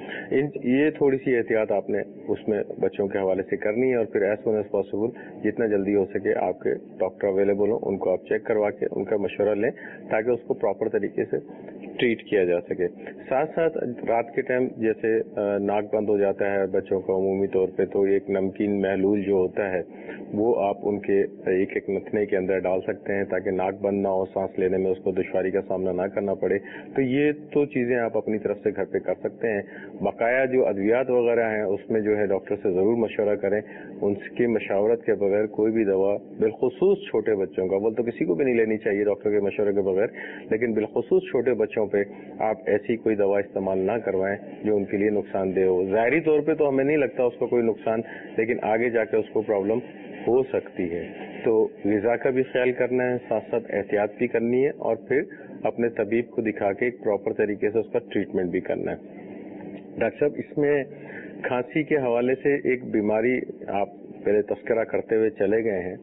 یہ تھوڑی سی احتیاط آپ نے اس میں بچوں کے حوالے سے کرنی ہے, اور پھر ایز سون ایز پاسبل جتنا جلدی ہو سکے آپ کے ڈاکٹر اویلیبل ہوں, ان کو آپ چیک کروا کے ان کا مشورہ لیں تاکہ اس کو پراپر طریقے سے ٹریٹ کیا جا سکے. ساتھ ساتھ رات کے ٹائم جیسے ناک بند ہو جاتا ہے بچوں کا عمومی طور پہ, تو ایک نمکین محلول جو ہوتا ہے وہ آپ ان کے ایک ایک نتھنے کے اندر ڈال سکتے ہیں تاکہ ناک بند نہ ہو, سانس لینے میں اس کو دشواری کا سامنا نہ کرنا پڑے. تو یہ تو چیزیں آپ اپنی طرف سے گھر پہ کر سکتے ہیں. بقایا جو ادویات وغیرہ ہیں اس میں جو ہے ڈاکٹر سے ضرور مشورہ کریں, ان کی مشاورت کے بغیر کوئی بھی دوا, بالخصوص چھوٹے بچوں کا, بول تو کسی کو بھی نہیں لینی چاہیے ڈاکٹر کے مشورے کے بغیر, لیکن بالخصوص چھوٹے بچوں پہ آپ ایسی کوئی دوا استعمال نہ کروائیں جو ان کے لیے نقصان دہ ہو. ظاہری طور پہ تو ہمیں نہیں لگتا اس کو کوئی نقصان, لیکن آگے جا کے اس کو پرابلم ہو سکتی ہے. تو غذا کا بھی خیال کرنا ہے, ساتھ ساتھ احتیاط بھی کرنی ہے, اور پھر اپنے طبیب کو دکھا کے ایک پراپر طریقے سے اس کا ٹریٹمنٹ بھی کرنا ہے. ڈاکٹر صاحب, اس میں کھانسی کے حوالے سے ایک بیماری آپ پہلے تذکرہ کرتے ہوئے چلے گئے ہیں,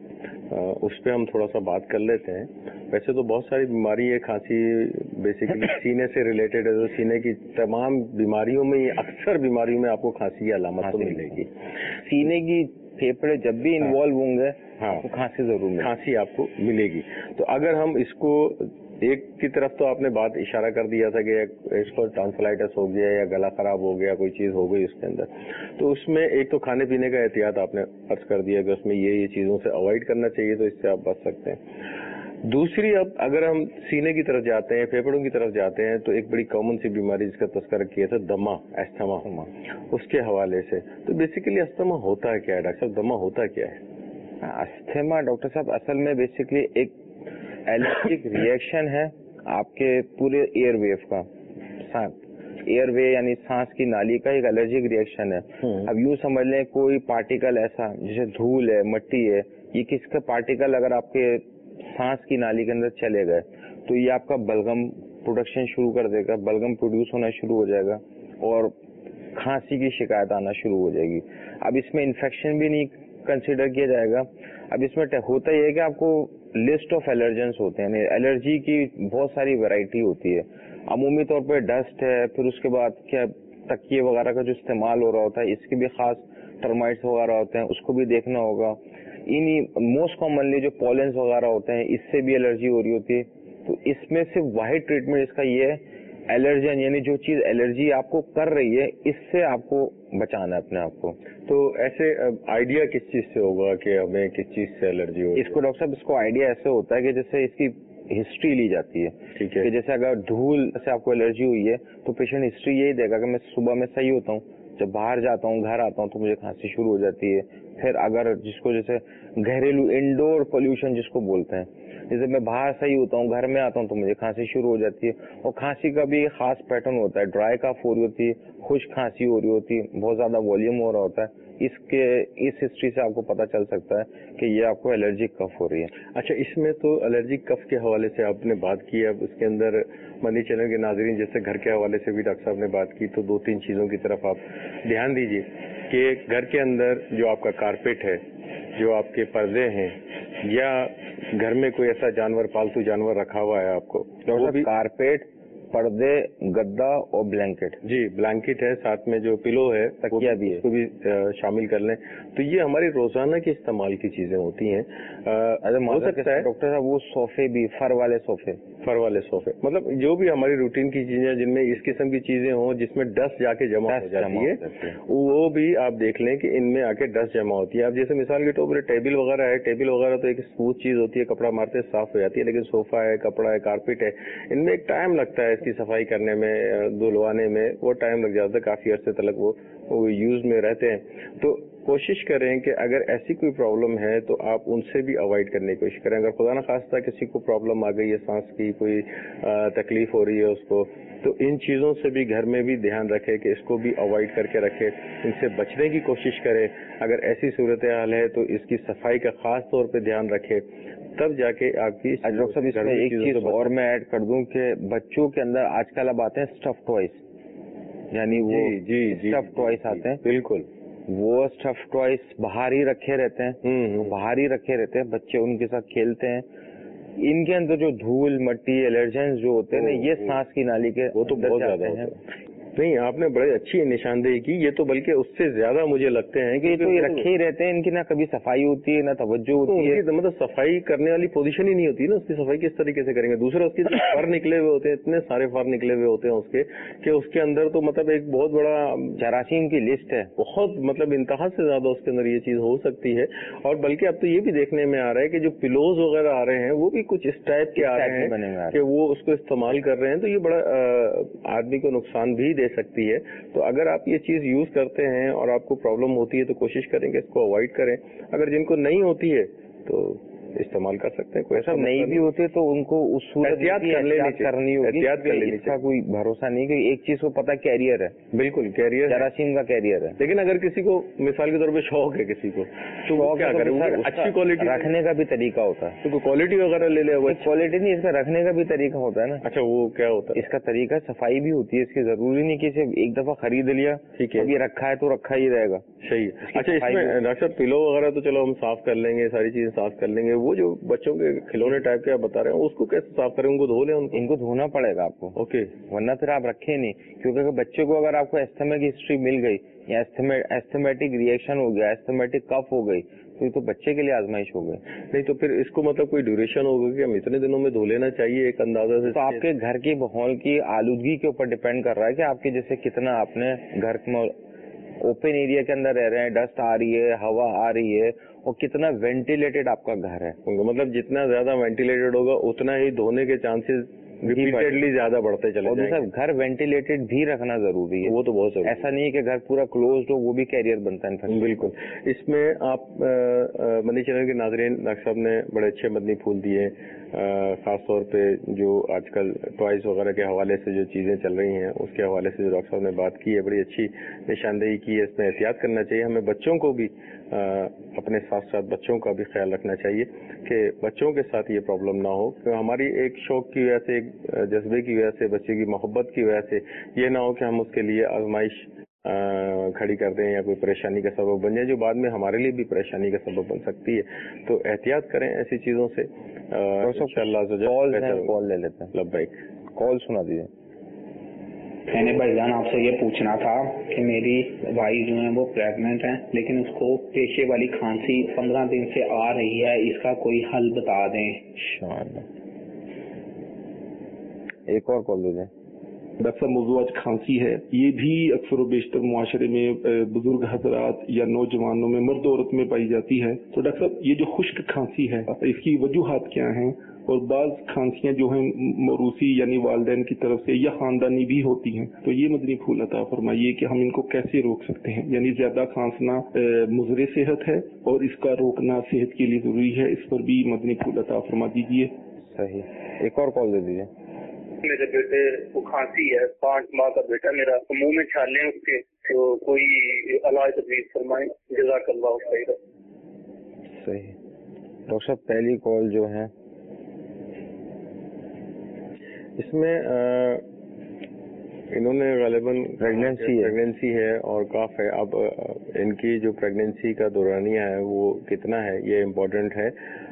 اس پہ ہم تھوڑا سا بات کر لیتے ہیں. ویسے تو بہت ساری بیماری ہے, کھانسی بیسیکلی سینے سے ریلیٹڈ ہے, تو سینے کی تمام بیماریوں میں, اکثر بیماریوں میں آپ کو کھانسی کی علامت تو ملے گی. سینے کی پھیپھڑے جب بھی انوالو ہوں گے ہاں, کھانسی ضرور ملے گی, کھانسی آپ کو ملے گی. تو اگر ہم اس کو ایک کی طرف تو آپ نے بات اشارہ کر دیا تھا کہ اس کو ٹانسلائٹس ہو گیا یا گلا خراب ہو گیا, کوئی چیز ہو گئی اس کے اندر, تو اس میں ایک تو کھانے پینے کا احتیاط آپ نے عرض کر دیا کہ اس میں یہ چیزوں سے اوائڈ کرنا چاہیے, تو اس سے آپ بچ سکتے ہیں. دوسری, اب اگر ہم سینے کی طرف جاتے ہیں, پھیپھڑوں کی طرف جاتے ہیں, تو ایک بڑی کامن سی بیماری جس کا تذکرہ کیا تھا, دمہ, استھما, اس کے حوالے سے. تو بیسیکلی استھما ہوتا کیا ہے ڈاکٹر صاحب, دمہ ہوتا کیا ہے؟ استھما ڈاکٹر صاحب اصل میں بیسیکلی ایک الرجک ریئیکشن ہے آپ کے پورے ایئر ویو کا. ایئر وے یعنی سانس کی نالی کا ایک الرجک ریئیکشن ہے. اب یوں سمجھ لیں کوئی پارٹیکل ایسا جیسے دھول ہے, مٹی ہے, یہ کس کا پارٹیکل اگر آپ کے سانس کی نالی کے اندر چلے گئے تو یہ آپ کا بلغم پروڈکشن شروع کر دے گا, بلغم پروڈیوس ہونا شروع ہو جائے گا اور کھانسی کی شکایت آنا شروع ہو جائے گی. اب اس میں انفیکشن بھی نہیں کنسیڈر کیا جائے گا. اب اس میں ہوتا یہ ہے کہ آپ کو لسٹ آف الرجنس ہوتے ہیں, الرجی کی بہت ساری ویرائٹی ہوتی ہے. عمومی طور پہ ڈسٹ ہے, پھر اس کے بعد کیا تکیے وغیرہ کا جو استعمال ہو رہا ہوتا ہے اس کے بھی خاص ٹرمائٹس وغیرہ ہوتے ہیں, اس کو بھی دیکھنا ہوگا. موسٹ کامنلی جو پولنس وغیرہ ہوتے ہیں اس سے بھی الرجی ہو رہی ہوتی ہے. تو اس میں صرف واحد ٹریٹمنٹ اس کا یہ ہے, الرجن یعنی جو چیز الرجی آپ کو کر رہی ہے اس سے آپ کو بچانا ہے اپنے آپ کو. تو ایسے آئیڈیا کس چیز سے ہوگا کہ ہمیں کس چیز سے الرجی ہوگی؟ اس کو ڈاکٹر صاحب اس کو آئیڈیا ایسے ہوتا ہے کہ جیسے اس کی ہسٹری لی جاتی ہے. ٹھیک ہے, کہ جیسے اگر دھول سے آپ کو الرجی ہوئی ہے تو پیشنٹ ہسٹری یہی دے گا کہ میں صبح میں صحیح ہوتا ہوں, جب باہر جاتا ہوں گھر آتا ہوں تو مجھے کھانسی شروع ہو جاتی ہے. پھر اگر جس کو جیسے گھریلو انڈور پولوشن جس کو بولتے ہیں, جیسے میں باہر صحیح ہوتا ہوں, گھر میں آتا ہوں تو مجھے کھانسی شروع ہو جاتی ہے, اور کھانسی کا بھی خاص پیٹرن ہوتا ہے, ڈرائی کف ہو رہی ہوتی ہے, خشک کھانسی ہو رہی ہوتی ہے, بہت زیادہ والیوم ہو رہا ہوتا ہے. اس ہسٹری سے آپ کو پتا چل سکتا ہے کہ یہ آپ کو الرجک کف ہو رہی ہے. اچھا, اس میں تو الرجک کف کے حوالے سے آپ نے بات کی, اب اس کے اندر مدنی چینل کے ناظرین جیسے گھر کے حوالے سے بھی ڈاکٹر صاحب نے بات کی, تو 2-3 چیزوں کی طرف آپ دھیان دیجیے کہ گھر کے اندر جو آپ کا کارپیٹ ہے, جو آپ کے پردے ہیں, یا گھر میں کوئی ایسا جانور, پالتو جانور رکھا ہوا ہے آپ کو, وہ بھی کارپیٹ, پردے, گدا اور بلینکٹ. جی, بلینکٹ ہے, ساتھ میں جو پلو ہے, تکیہ بھی ہے, اس کو بھی شامل کر لیں. تو یہ ہماری روزانہ کے استعمال کی چیزیں ہوتی ہیں. ہو سکتا ہے ڈاکٹر صاحب وہ صوفے بھی, فر والے صوفے, مطلب جو بھی ہماری روٹین کی چیزیں جن میں اس قسم کی چیزیں ہوں جس میں ڈسٹ جا کے جمع ہو جاتی ہے, وہ بھی آپ دیکھ لیں کہ ان میں آ کے ڈسٹ جمع ہوتی ہے. اب جیسے مثال کے طور پر ٹیبل وغیرہ ہے, ٹیبل وغیرہ تو ایک اسموتھ چیز ہوتی ہے, کپڑا مارتے صاف ہو جاتی ہے, لیکن صوفہ ہے, کپڑا ہے, کارپیٹ ہے, ان میں ایک ٹائم لگتا ہے اس کی صفائی کرنے میں, دھلوانے میں, وہ ٹائم لگ جاتا ہے, کافی عرصے تک وہ یوز میں رہتے ہیں. تو کوشش کریں کہ اگر ایسی کوئی پرابلم ہے تو آپ ان سے بھی اوائڈ کرنے کی کوشش کریں. اگر خدا نخواستہ کسی کو پرابلم آ گئی ہے, سانس کی کوئی تکلیف ہو رہی ہے اس کو, تو ان چیزوں سے بھی گھر میں بھی دھیان رکھے کہ اس کو بھی اوائڈ کر کے رکھے, ان سے بچنے کی کوشش کرے. اگر ایسی صورتحال ہے تو اس کی صفائی کا خاص طور پہ دھیان رکھے, تب جا کے آپ کی. ڈاکٹر صاحب, اس میں ایک چیز اور میں ایڈ کر دوں کہ بچوں کے اندر آج کل اب آتے ہیں اسٹف ٹوائز, یعنی وہ اسٹف ٹوائز آتے ہیں. بالکل, وہ اسٹف ٹوائز باہر ہی رکھے رہتے ہیں, بچے ان کے ساتھ کھیلتے ہیں. ان کے اندر جو دھول مٹی الرجنز جو ہوتے ہیں نا, یہ سانس کی نالی کے وہ تو بہت زیادہ ہوتے ہیں. نہیں, آپ نے بڑی اچھی نشاندہی کی. یہ تو بلکہ اس سے زیادہ مجھے لگتے ہیں کہ یہ رکھے ہی رہتے ہیں, ان کی نہ کبھی صفائی ہوتی ہے نہ توجہ ہوتی ہے. مطلب صفائی کرنے والی پوزیشن ہی نہیں ہوتی نا, اس کی صفائی کس طریقے سے کریں گے. دوسرا اس کے فر نکلے ہوئے ہوتے ہیں, اتنے سارے فر نکلے ہوئے ہوتے ہیں اس کے, کہ اس کے اندر تو مطلب ایک بہت بڑا جراثیم کی لسٹ ہے, بہت مطلب انتہا سے زیادہ اس کے اندر یہ چیز ہو سکتی ہے. اور بلکہ اب تو یہ بھی دیکھنے میں آ رہا ہے کہ جو پلوز وغیرہ آ رہے ہیں وہ بھی کچھ اس ٹائپ کے آ رہے ہیں کہ وہ اس کو استعمال کر رہے ہیں, تو یہ بڑا آدمی کو نقصان بھی دے سکتی ہے. تو اگر آپ یہ چیز یوز کرتے ہیں اور آپ کو پرابلم ہوتی ہے تو کوشش کریں کہ اس کو اوائڈ کریں. اگر جن کو نہیں ہوتی ہے تو استعمال کر سکتے ہیں. کوئی ایسا نہیں بھی ہوتے تو ان کو اس صورت احتیاط کرنی ہوگی, اس کا کوئی بھروسہ نہیں کہ ایک چیز کو پتا کیریئر ہے. بالکل کیریئر, جراثیم کا کیریئر ہے. لیکن اگر کسی کو مثال کے طور پہ شوق ہے کسی کو, تو وہ کیا کریں, اچھی کوالٹی رکھنے کا بھی طریقہ ہوتا ہے. تو کوالٹی وغیرہ لے لے. وہ کوالٹی نہیں, اس کا رکھنے کا بھی طریقہ ہوتا ہے نا. اچھا, وہ کیا ہوتا ہے؟ اس کا طریقہ صفائی بھی ہوتی ہے. اس کی ضروری نہیں کہ اسے ایک دفعہ خرید لیا, ٹھیک ہے, یہ رکھا ہے تو رکھا ہی رہے گا. صحیح. اچھا, اس میں ڈاکٹر صاحب پلو وغیرہ تو چلو ہم صاف کر لیں گے, ساری چیزیں صاف کر لیں گے. وہ جو بچوں کے کھلونے ٹائپ کے آپ بتا رہے ہیں, اس کو کیسے صاف کریں؟ ان کو دھو لیں؟ ان کو دھونا پڑے گا آپ کو. اوکے, ورنہ پھر آپ رکھیں نہیں. کیونکہ اگر بچے کو اگر آپ کو ایستھما کی ہسٹری مل گئی یا ایستھمیٹک ریئیکشن ہو گیا, ایستھمیٹک کف ہو گئی, تو یہ تو بچے کے لیے آزمائش ہو گئی. نہیں تو پھر اس کو مطلب کوئی ڈیوریشن ہوگا کہ ہم اتنے دنوں میں دھو لینا چاہیے ایک اندازہ سے؟ تو آپ کے گھر کی ماحول کی آلودگی کے اوپر ڈیپینڈ کر رہا ہے کہ آپ کے جیسے کتنا آپ نے گھر اوپن ایریا کے اندر رہ رہے ہیں, ڈسٹ آ رہی ہے, ہوا آ رہی ہے, اور کتنا وینٹیلیٹڈ آپ کا گھر ہے. مطلب جتنا زیادہ وینٹیلیٹڈ ہوگا اتنا ہی دھونے کے چانسز ریپیٹڈلی زیادہ بڑھتے چلے جائیں گے. گھر وینٹیلیٹڈ بھی رکھنا ضروری ہے. وہ تو بہت ضروری. ایسا نہیں ہے کہ گھر پورا کلوزڈ ہو, وہ بھی کیریئر بنتا ہے. بالکل. اس میں آپ مدنی چینل کے ناظرین, ڈاکٹر صاحب نے بڑے اچھے مدنی پھول دیے, خاص طور پہ جو آج کل ٹوائز وغیرہ کے حوالے سے جو چیزیں چل رہی ہیں اس کے حوالے سے جو ڈاکٹر صاحب نے بات کی ہے, بڑی اچھی نشاندہی کی ہے. اس میں احتیاط کرنا چاہیے. ہمیں بچوں کو بھی اپنے ساتھ ساتھ بچوں کا بھی خیال رکھنا چاہیے کہ بچوں کے ساتھ یہ پرابلم نہ ہو. ہماری ایک شوق کی وجہ سے, ایک جذبے کی وجہ سے, بچے کی محبت کی وجہ سے یہ نہ ہو کہ ہم اس کے لیے آزمائش کھڑی کر دیں یا کوئی پریشانی کا سبب بن جائے جو بعد میں ہمارے لیے بھی پریشانی کا سبب بن سکتی ہے. تو احتیاط کریں ایسی چیزوں سے. کال لے لیتے ہیں. لبیک, کال سنا دیجیے. میں نے بھائی جان آپ سے یہ پوچھنا تھا کہ میری بھائی جو ہیں وہ پریگننٹ ہیں, لیکن اس کو پیشے والی کھانسی 15 دن سے آ رہی ہے, اس کا کوئی حل بتا دیں. ایک اور کال دیجیے. डॉक्टर साहब मौजूद आज खांसी है, ये भी अक्सर व बेशतर मुआशरे में बुजुर्ग हजरात या नौजवानों में मर्द औरत में पाई जाती है। तो डॉक्टर साहब ये जो खुश्क खांसी है इसकी वजूहात क्या हैं, और बाज खांसियां जो हैं मौरूसी यानी वालिदैन की तरफ से या खानदानी भी होती हैं, तो ये मदनी फूल अता फरमाइए कि हम इनको कैसे रोक सकते हैं। यानी ज्यादा खांसना मुज़रे सेहत है और इसका रोकना सेहत के लिए जरूरी है, इस पर भी मदनी फूल अता फरमा दीजिए। सही, एक और कॉल दे दीजिए। मेरे बेटे को खांसी है, 5 माह का बेटा मेरा, तो मुंह में छाले हैं उसके, तो कोई इलाज तजवीज़ फरमाएं, जज़ाकल्लाह खैर। सही। डॉक्टर साहब पहली कॉल जो है इसमें इन्होंने गालिबन प्रेगनेंसी है और काफ है। अब इनकी जो प्रेगनेंसी का दौरानिया है वो कितना है ये इम्पोर्टेंट है।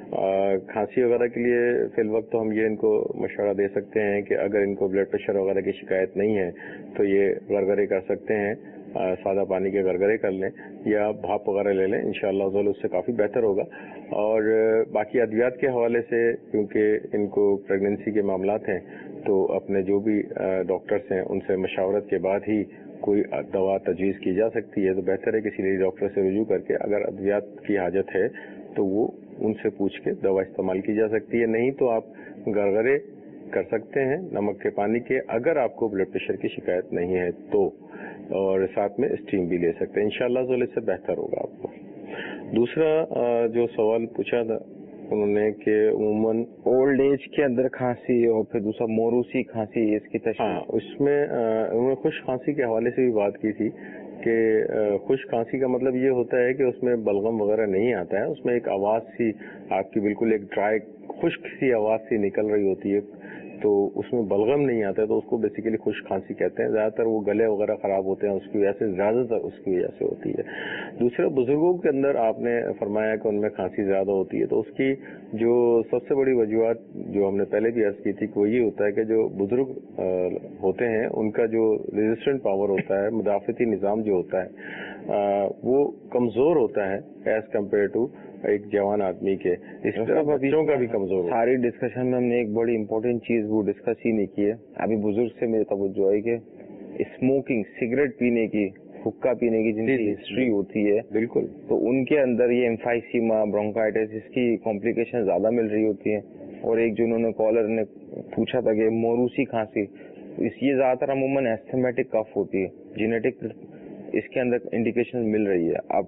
खांसी वगैरह के लिए फिल वक्त तो हम ये इनको मशवरा दे सकते हैं कि अगर इनको ब्लड प्रेशर वगैरह की शिकायत नहीं है तो ये गरगरे कर सकते हैं, सादा पानी के गरगरे कर लें या भाप वगैरह ले लें, इंशाअल्लाह ज़ोल उससे काफ़ी बेहतर होगा। और बाकी अद्वियात के हवाले से क्योंकि इनको प्रेगनेंसी के मामलात हैं तो अपने जो भी डॉक्टर्स हैं उनसे मशावरत के बाद ही कोई दवा तजवीज़ की जा सकती है। तो बेहतर है किसी लेडी डॉक्टर से रुजू करके अगर अद्वियात की हाजत है तो वो उनसे पूछ के दवा इस्तेमाल की जा सकती है। नहीं तो आप गरगरे कर सकते हैं नमक के पानी के, अगर आपको ब्लड प्रेशर की शिकायत नहीं है तो, और साथ में स्टीम भी ले सकते हैं, इंशाअल्लाह ज़ोल इससे बेहतर होगा आपको। दूसरा जो सवाल पूछा था उन्होंने कि उमूमन ओल्ड एज के अंदर खांसी और फिर दूसरा मोरूसी खांसी, इसकी तशरीह। हाँ, उसमें उन्होंने खुश खांसी के हवाले से भी बात की थी कि खुश खांसी का मतलब ये होता है कि उसमें बलगम वगैरह नहीं आता है, उसमें एक आवाज़ सी आपकी बिल्कुल एक ड्राई खुश्क सी आवाज़ सी निकल रही होती है, तो उसमें बलगम नहीं आता है, तो उसको बेसिकली खुश खांसी कहते हैं। ज़्यादातर वो गले वगैरह ख़राब होते हैं उसकी वजह से, ज़्यादातर उसकी वजह से होती है। दूसरा, बुजुर्गों के अंदर आपने फरमाया कि उनमें खांसी ज़्यादा होती है, तो उसकी जो सबसे बड़ी वजूहत जो हमने पहले भी अर्ज़ की थी कि वो ये होता है कि जो बुजुर्ग होते हैं उनका जो रेजिस्टेंट पावर होता है, मुदाफ़ती निज़ाम जो होता है वो कमज़ोर होता है एज़ कम्पेयर टू एक जवान आदमी के। इस तरह बच्चों का भी कमजोर होता है। सारी डिस्कशन में हमने एक बड़ी इंपॉर्टेंट चीज वो डिस्कस ही नहीं की है। अभी बुजुर्ग से मेरी तवज्जो है कि स्मोकिंग, सिगरेट पीने की, हुक्का पीने की जिनकी हिस्ट्री होती है, बिल्कुल, तो उनके अंदर ये एम्फाइसीमा, ब्रोंकाइटिस, इसकी कॉम्प्लिकेशन ज्यादा मिल रही होती है। और एक जो उन्होंने कॉलर ने पूछा था कि मोरूसी खांसी, ये ज्यादातर अमूमन एस्थमेटिक कफ होती है, जेनेटिक इसके अंदर इंडिकेशन मिल रही है। अब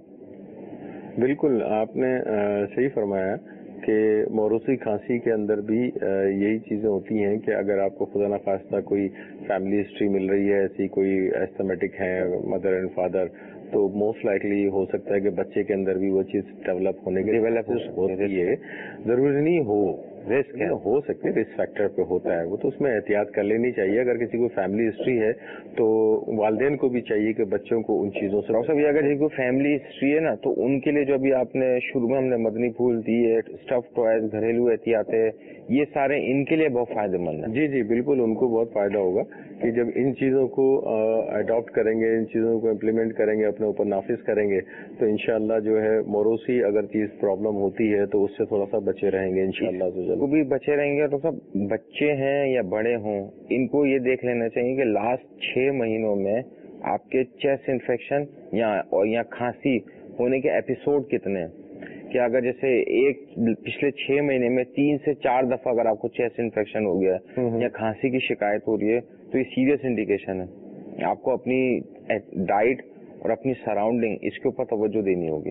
बिल्कुल आपने सही फरमाया कि मोरूसी खांसी के अंदर भी यही चीज़ें होती हैं कि अगर आपको खुदा न खास्ता कोई फैमिली हिस्ट्री मिल रही है, ऐसी कोई एस्थमेटिक है मदर एंड फादर, तो मोस्ट लाइकली हो सकता है कि बच्चे के अंदर भी वो चीज़ डेवलप होने के होती है। जरूरी नहीं हो, रिस्क है, हो सकते रिस्क फैक्टर पे होता है वो, तो उसमें एहतियात कर लेनी चाहिए। अगर किसी को फैमिली हिस्ट्री है तो वालिदैन को भी चाहिए कि बच्चों को उन चीज़ों से। डॉक्टर साहब, अगर किसी को फैमिली हिस्ट्री है ना, तो उनके लिए जो अभी आपने शुरू में हमने मदनी फूल दिए, स्टफ टॉयज, घरेलू एहतियातें, ये सारे इनके लिए बहुत फायदेमंद है। जी जी बिल्कुल, उनको बहुत फायदा होगा कि जब इन चीज़ों को अडॉप्ट करेंगे, इन चीज़ों को इम्प्लीमेंट करेंगे, अपने ऊपर नाफिज करेंगे, तो इंशाअल्लाह जो है मोरूसी अगर चीज़ प्रॉब्लम होती है तो उससे थोड़ा सा बचे रहेंगे इंशाअल्लाह। वो भी बचे रहेंगे। तो सब बच्चे हैं या बड़े हों, इनको ये देख लेना चाहिए कि लास्ट 6 महीनों में आपके चेस्ट इन्फेक्शन या खांसी होने के एपिसोड कितने हैं। कि अगर जैसे पिछले 6 महीने में 3 से 4 दफा अगर आपको चेस्ट इन्फेक्शन हो गया है या खांसी की शिकायत हो रही है, तो ये सीरियस इंडिकेशन है। आपको अपनी डाइट और अपनी सराउंडिंग इसके ऊपर तवज्जो देनी होगी।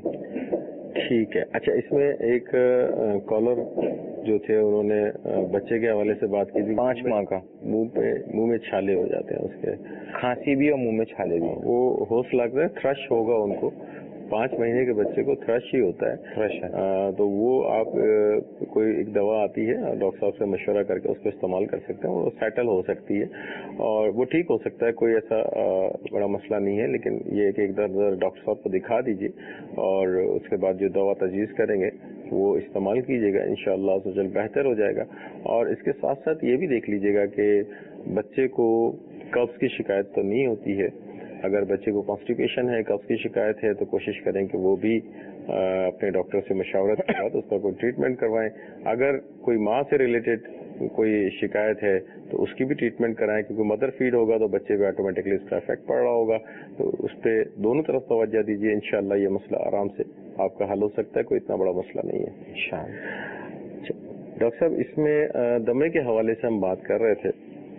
ठीक है। अच्छा, इसमें एक कॉलर जो थे उन्होंने बच्चे के हवाले से बात की थी, 5 माह का, मुंह में छाले हो जाते हैं उसके, खांसी भी और मुंह में छाले भी। वो होश लग रहा है, थ्रश होगा उनको, 5 महीने के बच्चे को थ्रश ही होता है। थ्रश है तो वो आप कोई एक दवा आती है, डॉक्टर साहब से मशवरा करके उसको इस्तेमाल कर सकते हैं, वो सेटल हो सकती है और वो ठीक हो सकता है, कोई ऐसा बड़ा मसला नहीं है। लेकिन ये कि एक दर डॉक्टर साहब को दिखा दीजिए और उसके बाद जो दवा तजवीज़ करेंगे वो इस्तेमाल कीजिएगा, इंशाअल्लाह तो जल्द बेहतर हो जाएगा। और इसके साथ साथ ये भी देख लीजिएगा कि बच्चे को कब्ज़ की शिकायत तो नहीं होती है। अगर बच्चे को कॉन्स्टिपेशन है, कब्ज़ की शिकायत है, तो कोशिश करें कि वो भी अपने डॉक्टर से मशावरत के बाद उसका कोई ट्रीटमेंट करवाएं। अगर कोई माँ से रिलेटेड کوئی شکایت ہے تو اس کی بھی ٹریٹمنٹ کرائیں، کیونکہ مدر فیڈ ہوگا تو بچے پہ آٹومیٹکلی اس کا افیکٹ پڑ رہا ہوگا، تو اس پہ دونوں طرف توجہ دیجیے، انشاءاللہ یہ مسئلہ آرام سے آپ کا حل ہو سکتا ہے، کوئی اتنا بڑا مسئلہ نہیں ہے انشاءاللہ۔ ڈاکٹر صاحب اس میں دمے کے حوالے سے ہم بات کر رہے تھے،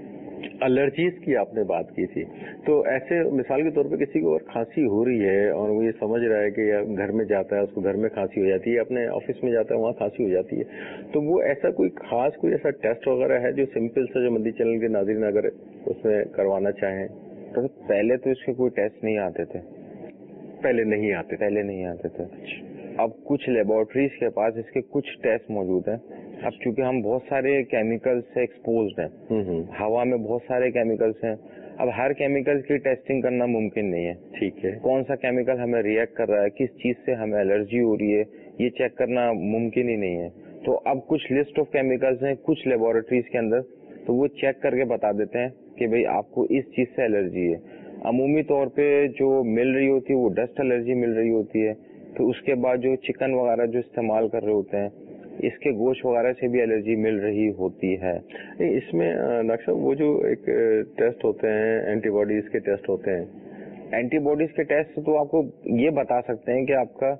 الرجیز کی آپ نے بات کی تھی، تو ایسے مثال کے طور پہ کسی کو اگر کھانسی ہو رہی ہے اور وہ یہ سمجھ رہا ہے کہ گھر میں جاتا ہے اس کو گھر میں کھانسی ہو جاتی ہے، اپنے آفس میں جاتا ہے وہاں کھانسی ہو جاتی ہے، تو وہ ایسا کوئی خاص کوئی ایسا ٹیسٹ وغیرہ ہے جو سمپل سے جو مدنی چینل کے ناظرین اگر اس میں کروانا چاہیں؟ تو پہلے تو اس کے کوئی ٹیسٹ نہیں آتے تھے، پہلے نہیں آتے تھے۔ اب کچھ لیبورٹریز کے پاس اس کے کچھ ٹیسٹ موجود ہیں۔ اب چونکہ ہم بہت سارے کیمیکل سے ایکسپوزڈ ہیں، ہوا میں بہت سارے کیمیکلس ہیں، اب ہر کیمیکل کی ٹیسٹنگ کرنا ممکن نہیں ہے۔ ٹھیک ہے، کون سا کیمیکل ہمیں ریئیکٹ کر رہا ہے، کس چیز سے ہمیں الرجی ہو رہی ہے، یہ چیک کرنا ممکن ہی نہیں ہے۔ تو اب کچھ لسٹ آف کیمیکلس ہیں کچھ لیبورٹریز کے اندر، تو وہ چیک کر کے بتا دیتے ہیں کہ بھئی آپ کو اس چیز سے الرجی ہے۔ عمومی طور پہ جو مل رہی ہوتی ہے وہ ڈسٹ الرجی مل رہی ہوتی ہے، تو اس کے بعد جو چکن وغیرہ جو استعمال کر رہے ہوتے ہیں اس کے گوشت وغیرہ سے بھی الرجی مل رہی ہوتی ہے۔ اس میں ڈاکٹر صاحب وہ جو ایک ٹیسٹ ہوتے ہیں اینٹی باڈیز کے ٹیسٹ ہوتے ہیں، اینٹی باڈیز کے ٹیسٹ تو آپ کو یہ بتا سکتے ہیں کہ آپ کا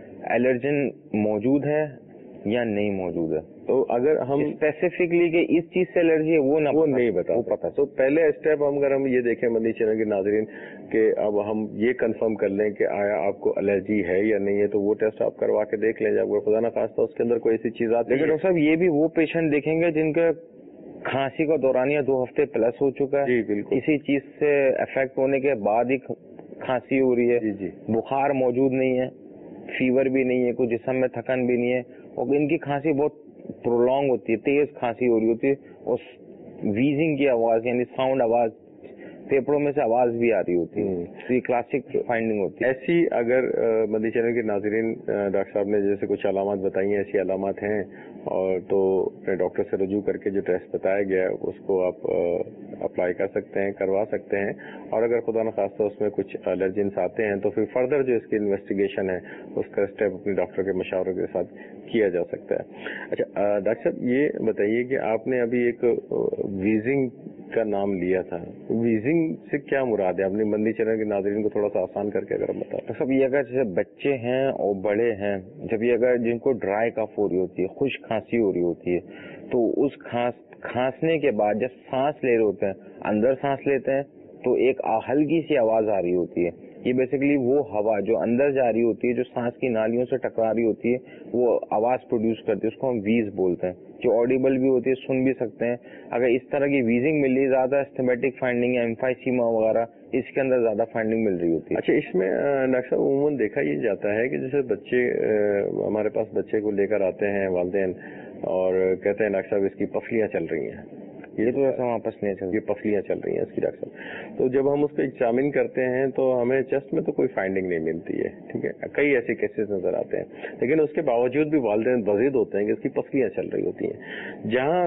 الرجن موجود ہے یا نہیں موجود ہے۔ تو اگر ہم اسپیسیفکلی کہ اس چیز سے الرجی ہے وہ نہیں بتا تو پہلے اسٹیپ اگر ہم یہ دیکھیں مدنی چینل کے ناظرین کہ اب ہم یہ کنفرم کر لیں کہ آیا آپ کو الرجی ہے یا نہیں ہے، تو وہ ٹیسٹ آپ کروا کے دیکھ لیں، جب خدا نخواستہ اس کے اندر کوئی ایسی چیز آتی ہے۔ لیکن ڈاکٹر صاحب یہ بھی وہ پیشنٹ دیکھیں گے جن کا کھانسی کا دورانیہ 2 ہفتے پلس ہو چکا ہے، جی بالکل، اسی چیز سے افیکٹ ہونے کے بعد ہی کھانسی ہو رہی ہے، جی بخار موجود نہیں ہے، فیور بھی نہیں ہے، کوئی جسم میں تھکن بھی نہیں ہے، اور ان کی کھانسی بہت پرولونگ ہوتی ہے، تیز کھانسی ہو رہی ہوتی ہے، اور ویزنگ کی آواز یعنی ساؤنڈ آواز، پھیپڑوں میں سے آواز بھی آ رہی ہوتی ہے، تو یہ کلاسک فائنڈنگ ہوتی ہے۔ ایسی اگر مدنی چینل کے ناظرین ڈاکٹر صاحب نے جیسے کچھ علامات بتائی ہیں، ایسی علامات ہیں اور تو اپنے ڈاکٹر سے رجوع کر کے جو ٹیسٹ بتایا گیا ہے اس کو آپ اپلائی کر سکتے ہیں، کروا سکتے ہیں، اور اگر خدا نخواستہ اس میں کچھ الرجنس آتے ہیں تو پھر فردر جو اس کی انویسٹیگیشن ہے اس کا اسٹیپ اپنے ڈاکٹر کے مشاورے کے ساتھ کیا جا سکتا ہے۔ اچھا ڈاکٹر صاحب یہ بتائیے کہ آپ نے ابھی ایک ویزنگ کا نام لیا تھا، ویزنگ سے کیا مراد ہے؟ اپنی مدنی چینل کے ناظرین کو تھوڑا سا آسان کر کے اگر ہم بتائیں۔ سب یہ اگر جیسے بچے ہیں اور بڑے ہیں، جب یہ اگر جن کو ڈرائی کف ہو رہی ہوتی ہے، خشک کھانسی ہو رہی ہوتی ہے، تو اس کھانسنے کے بعد جب سانس لے رہے ہوتے ہیں، اندر سانس لیتے ہیں تو ایک ہلکی سی آواز آ رہی ہوتی ہے، یہ بیسیکلی وہ ہوا جو اندر جا رہی ہوتی ہے، جو سانس کی نالیوں سے ٹکرا رہی ہوتی ہے، وہ آواز پروڈیوس کرتی ہے، اس کو ہم ویز بولتے ہیں، جو آڈیبل بھی ہوتی ہے، سن بھی سکتے ہیں۔ اگر اس طرح کی ویزنگ مل رہی ہے، زیادہ اسٹمیٹک فائنڈنگ یا ایمفائسیما وغیرہ اس کے اندر زیادہ فائنڈنگ مل رہی ہوتی ہے۔ اچھا اس میں ڈاکٹر صاحب عموماً دیکھا یہ جاتا ہے کہ جیسے بچے ہمارے پاس بچے کو لے کر آتے ہیں والدین اور کہتے ہیں ڈاکٹر صاحب اس کی پسلیاں چل رہی ہیں، یہ تو ایسا وہاں پسلیاں چل رہی یہ پسلیاں چل رہی ہیں اس کی ڈاکٹر صاحب، تو جب ہم اس کو ایگزامن کرتے ہیں تو ہمیں چیسٹ میں تو کوئی فائنڈنگ نہیں ملتی ہے، ٹھیک ہے، کئی ایسے کیسز نظر آتے ہیں، لیکن اس کے باوجود بھی والدین بضد ہوتے ہیں کہ اس کی پسلیاں چل رہی ہوتی ہیں، جہاں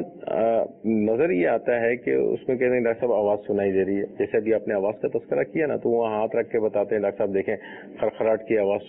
نظر یہ آتا ہے کہ اس میں کہتے ہیں ڈاکٹر صاحب آواز سنائی دے رہی ہے، جیسے ابھی آپ نے آواز کا تذکرہ کیا نا، تو وہ ہاتھ رکھ کے بتاتے ہیں ڈاکٹر صاحب دیکھیں خرخراٹ کی آواز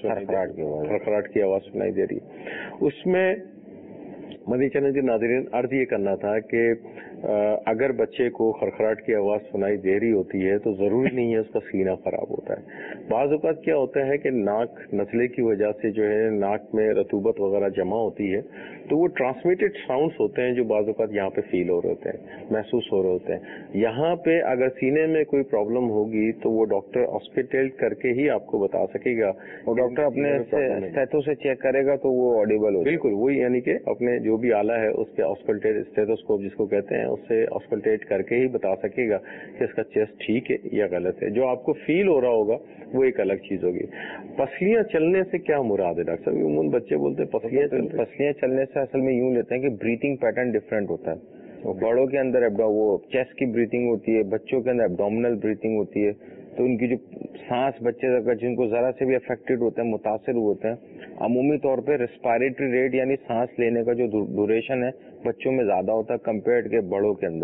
سنائی دے رہی ہے۔ اس میں مدنی چینل کے ناظرین عرض یہ کرنا تھا کہ اگر بچے کو خرخراٹ کی آواز سنائی دے رہی ہوتی ہے تو ضروری نہیں ہے اس کا سینہ خراب ہوتا ہے، بعض اوقات کیا ہوتا ہے کہ ناک نزلے کی وجہ سے جو ہے ناک میں رطوبت وغیرہ جمع ہوتی ہے، تو وہ ٹرانسمیٹڈ ساؤنڈز ہوتے ہیں جو بعض اوقات یہاں پہ فیل ہو رہے ہوتے ہیں، محسوس ہو رہے ہوتے ہیں، یہاں پہ اگر سینے میں کوئی پرابلم ہوگی تو وہ ڈاکٹر آسکلٹیٹ کر کے ہی آپ کو بتا سکے گا، اور ڈاکٹر اپنے اسٹیتھو سے چیک کرے گا تو وہ آڈیبل ہو، بالکل وہی، یعنی کہ اپنے جو بھی آلہ ہے اس کے آسکلٹیٹ اسٹیتھوسکوپ جس کو کہتے ہیں اس سے آسکلٹیٹ کر کے ہی بتا سکے گا کہ اس کا چیسٹ ٹھیک ہے یا غلط ہے، جو آپ کو فیل ہو رہا ہوگا وہ ایک الگ چیز ہوگی۔ پسلیاں چلنے سے کیا مراد ہے ڈاکٹر صاحب؟ عموماً بچے بولتے ہیں پسلیاں چلنے سے اصل میں یوں لیتے ہیں کہ بریتنگ پیٹرن ڈفرینٹ ہوتا ہے، بڑوں کے اندر وہ چیسٹ کی بریتنگ ہوتی ہے، بچوں کے اندر ایبڈومینل بریتنگ ہوتی ہے، تو ان کی جو سانس بچے جن کو ذرا سے بھی افیکٹڈ ہوتے ہیں، متاثر ہوتے ہیں، عمومی طور پہ ریسپائریٹری ریٹ یعنی سانس لینے کا جو ڈیوریشن ہے بچوں میں زیادہ ہوتا ہے کمپیئرڈ کے بڑوں کے اندر،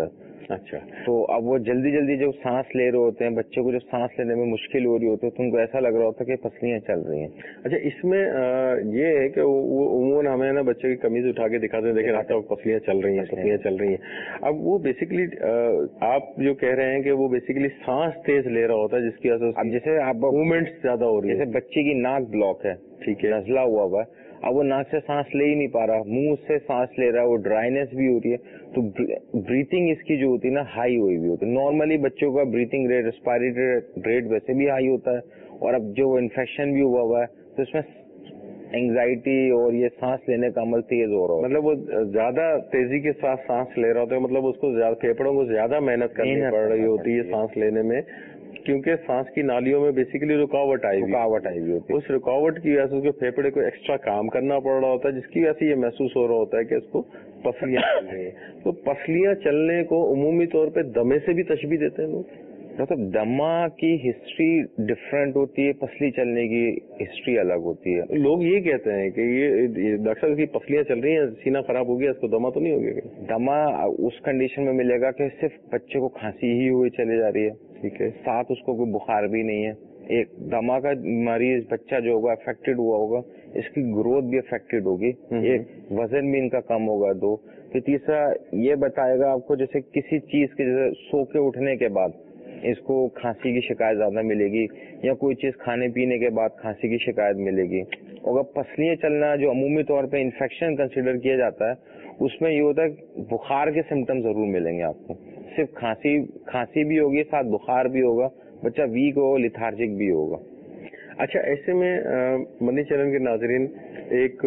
अच्छा, तो अब वो जल्दी जल्दी जब सांस ले रहे होते हैं, बच्चे को जब सांस लेने में मुश्किल हो रही होती है तो उनको ऐसा लग रहा होता है कि पसलियां चल रही हैं। अच्छा, इसमें ये है कि वो उमूमन हमें ना बच्चे की कमीज उठा के दिखाते हैं, देखें डॉक्टर पसलियां चल रही हैं, पसलियां चल रही हैं। अब वो बेसिकली आप जो कह रहे हैं कि वो बेसिकली सांस तेज ले रहा होता है, जिसकी वजह से अब जैसे आप मूवमेंट्स ज्यादा हो रही है। जैसे बच्चे की नाक ब्लॉक है, ठीक है, नजला हुआ है, अब वो नाक से सांस ले ही नहीं पा रहा, मुंह से सांस ले रहा है, वो ड्राइनेस भी हो रही है, तो ब्रीथिंग इसकी जो होती है ना हाई हुई भी होती है। नॉर्मली बच्चों का ब्रीथिंग रेट, रेस्पिरेटरी रेट वैसे भी हाई होता है, और अब जो इन्फेक्शन भी हुआ है तो इसमें एंग्जाइटी और ये सांस लेने का अमल तेज हो रहा है। मतलब वो ज्यादा तेजी के साथ सांस ले रहा होता है, मतलब उसको ज्यादा फेफड़ों को ज्यादा मेहनत करनी पड़ रही होती है सांस लेने में, क्योंकि सांस की नालियों में बेसिकली रुकावट आई हुई होती है। उस रुकावट की वजह से उसके फेफड़े को एक्स्ट्रा काम करना पड़ रहा होता है, जिसकी वजह से ये महसूस हो रहा होता है कि इसको पसलियां चल रही हैं। तो पसलियां चलने को उमूमी तौर पे दमे से भी तशबीह देते हैं लोग। मतलब दमा की हिस्ट्री डिफरेंट होती है, पसली चलने की हिस्ट्री अलग होती है। लोग ये कहते हैं कि ये डॉक्टर साहब की पसलियां चल रही हैं, सीना खराब हो गया, इसको दमा तो नहीं हो गया? दमा उस कंडीशन में मिलेगा कि सिर्फ बच्चे को खांसी ही हुई चली जा रही है, ठीक है, साथ उसको कोई बुखार भी नहीं है। एक दमा का मरीज बच्चा जो होगा अफेक्टेड हुआ होगा, इसकी ग्रोथ भी अफेक्टेड होगी, एक वजन भी इनका कम होगा, दो फिर तीसरा ये बताएगा आपको जैसे किसी चीज के जैसे सो के उठने के बाद इसको खांसी की शिकायत ज्यादा मिलेगी, या कोई चीज खाने पीने के बाद खांसी की शिकायत मिलेगी। और अगर पसलियां चलना जो अमूमी तौर पे इन्फेक्शन कंसिडर किया जाता है, उसमें ये होता है बुखार के सिम्टम जरूर मिलेंगे आपको, सिर्फ खांसी भी होगी, साथ बुखार भी होगा, बच्चा वीक होगा, लिथार्जिक भी होगा। अच्छा, ऐसे में मनी चैनल के नाजरीन, एक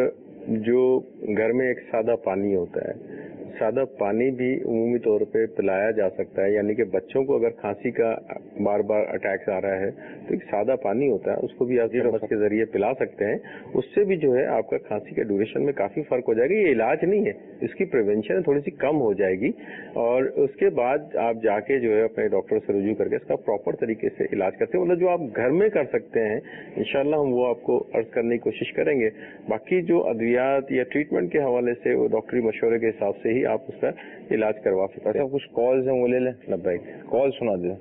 जो घर में एक सादा पानी होता है, सादा पानी भी उमूमी तौर पे पिलाया जा सकता है, यानी कि बच्चों को अगर खांसी का बार बार अटैक्स आ रहा है तो एक सादा पानी होता है, उसको भी आप चम्मच के जरिए पिला सकते हैं। उससे भी जो है आपका खांसी के ड्यूरेशन में काफी फर्क हो जाएगा। ये इलाज नहीं है, इसकी प्रिवेंशन थोड़ी सी कम हो जाएगी, और उसके बाद आप जाके जो है अपने डॉक्टर से रुजू करके इसका प्रॉपर तरीके से इलाज करते हैं। मतलब जो आप घर में कर सकते हैं, इंशाल्लाह हम वो आपको अर्ज करने की कोशिश करेंगे। बाकी जो अद्वियात या ट्रीटमेंट के हवाले से वो डॉक्टरी मशवरे के हिसाब से ही आप उसका इलाज करवा सकते हैं। कुछ कॉल्स हैं वो ले लें ना भाई, कॉल सुना दे।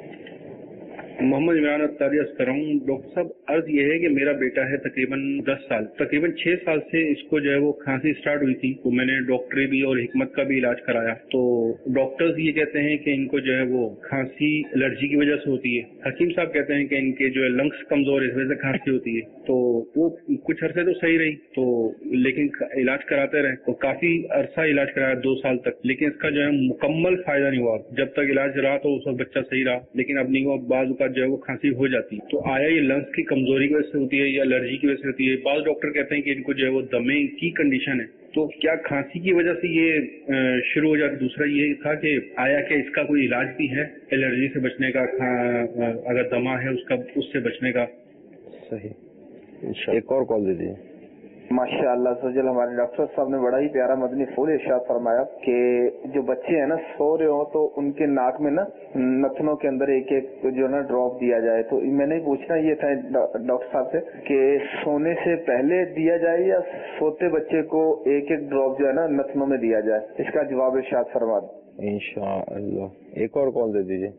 मोहम्मद इमरान अत्तारी अर्ज कर रहा हूँ। डॉक्टर साहब, अर्ज ये है कि मेरा बेटा है तकरीबन 10 साल, तकरीबन 6 साल से इसको जो है वो खांसी स्टार्ट हुई थी, तो मैंने डॉक्टरी भी और हिकमत का भी इलाज कराया। तो डॉक्टर्स ये कहते हैं कि इनको जो है वो खांसी एलर्जी की वजह से होती है, हकीम साहब कहते हैं कि इनके जो है लंग्स कमजोर है, इस वजह से खांसी होती है। तो वो कुछ अरसे तो सही रही, तो लेकिन इलाज कराते रहे, तो काफी अरसा इलाज कराया 2 साल तक, लेकिन इसका जो है मुकम्मल फायदा नहीं हुआ। जब तक इलाज रहा तो उस वक्त बच्चा सही रहा, लेकिन अब नहीं हुआ, बाज़ का जो है वो खांसी हो जाती है। तो आया ये लंग्स की कमजोरी की वजह से होती है या एलर्जी की वजह से होती है? बाज़ डॉक्टर कहते हैं कि इनको जो है वो दमे की कंडीशन है, तो क्या खांसी की वजह से ये शुरू हो जाती? दूसरा ये था कि आया कि इसका कोई इलाज भी है एलर्जी से बचने का, अगर दमा है उसका, उससे बचने का? सही, एक और कॉल दीजिए। माशाअल्लाह सजल, हमारे डॉक्टर साहब ने बड़ा ही प्यारा मदनी फूल इरशाद फरमाया कि जो बच्चे हैं ना सो रहे हो तो उनके नाक में ना नथनों के अंदर एक एक जो ना ड्रॉप दिया जाए। तो मैंने पूछना ये था डॉक्टर साहब से कि सोने से पहले दिया जाए या सोते बच्चे को एक एक ड्रॉप जो है ना नथनों में दिया जाए, इसका जवाब इरशाद फरमा दो इंशाअल्लाह। एक और कॉल दे दीजिए।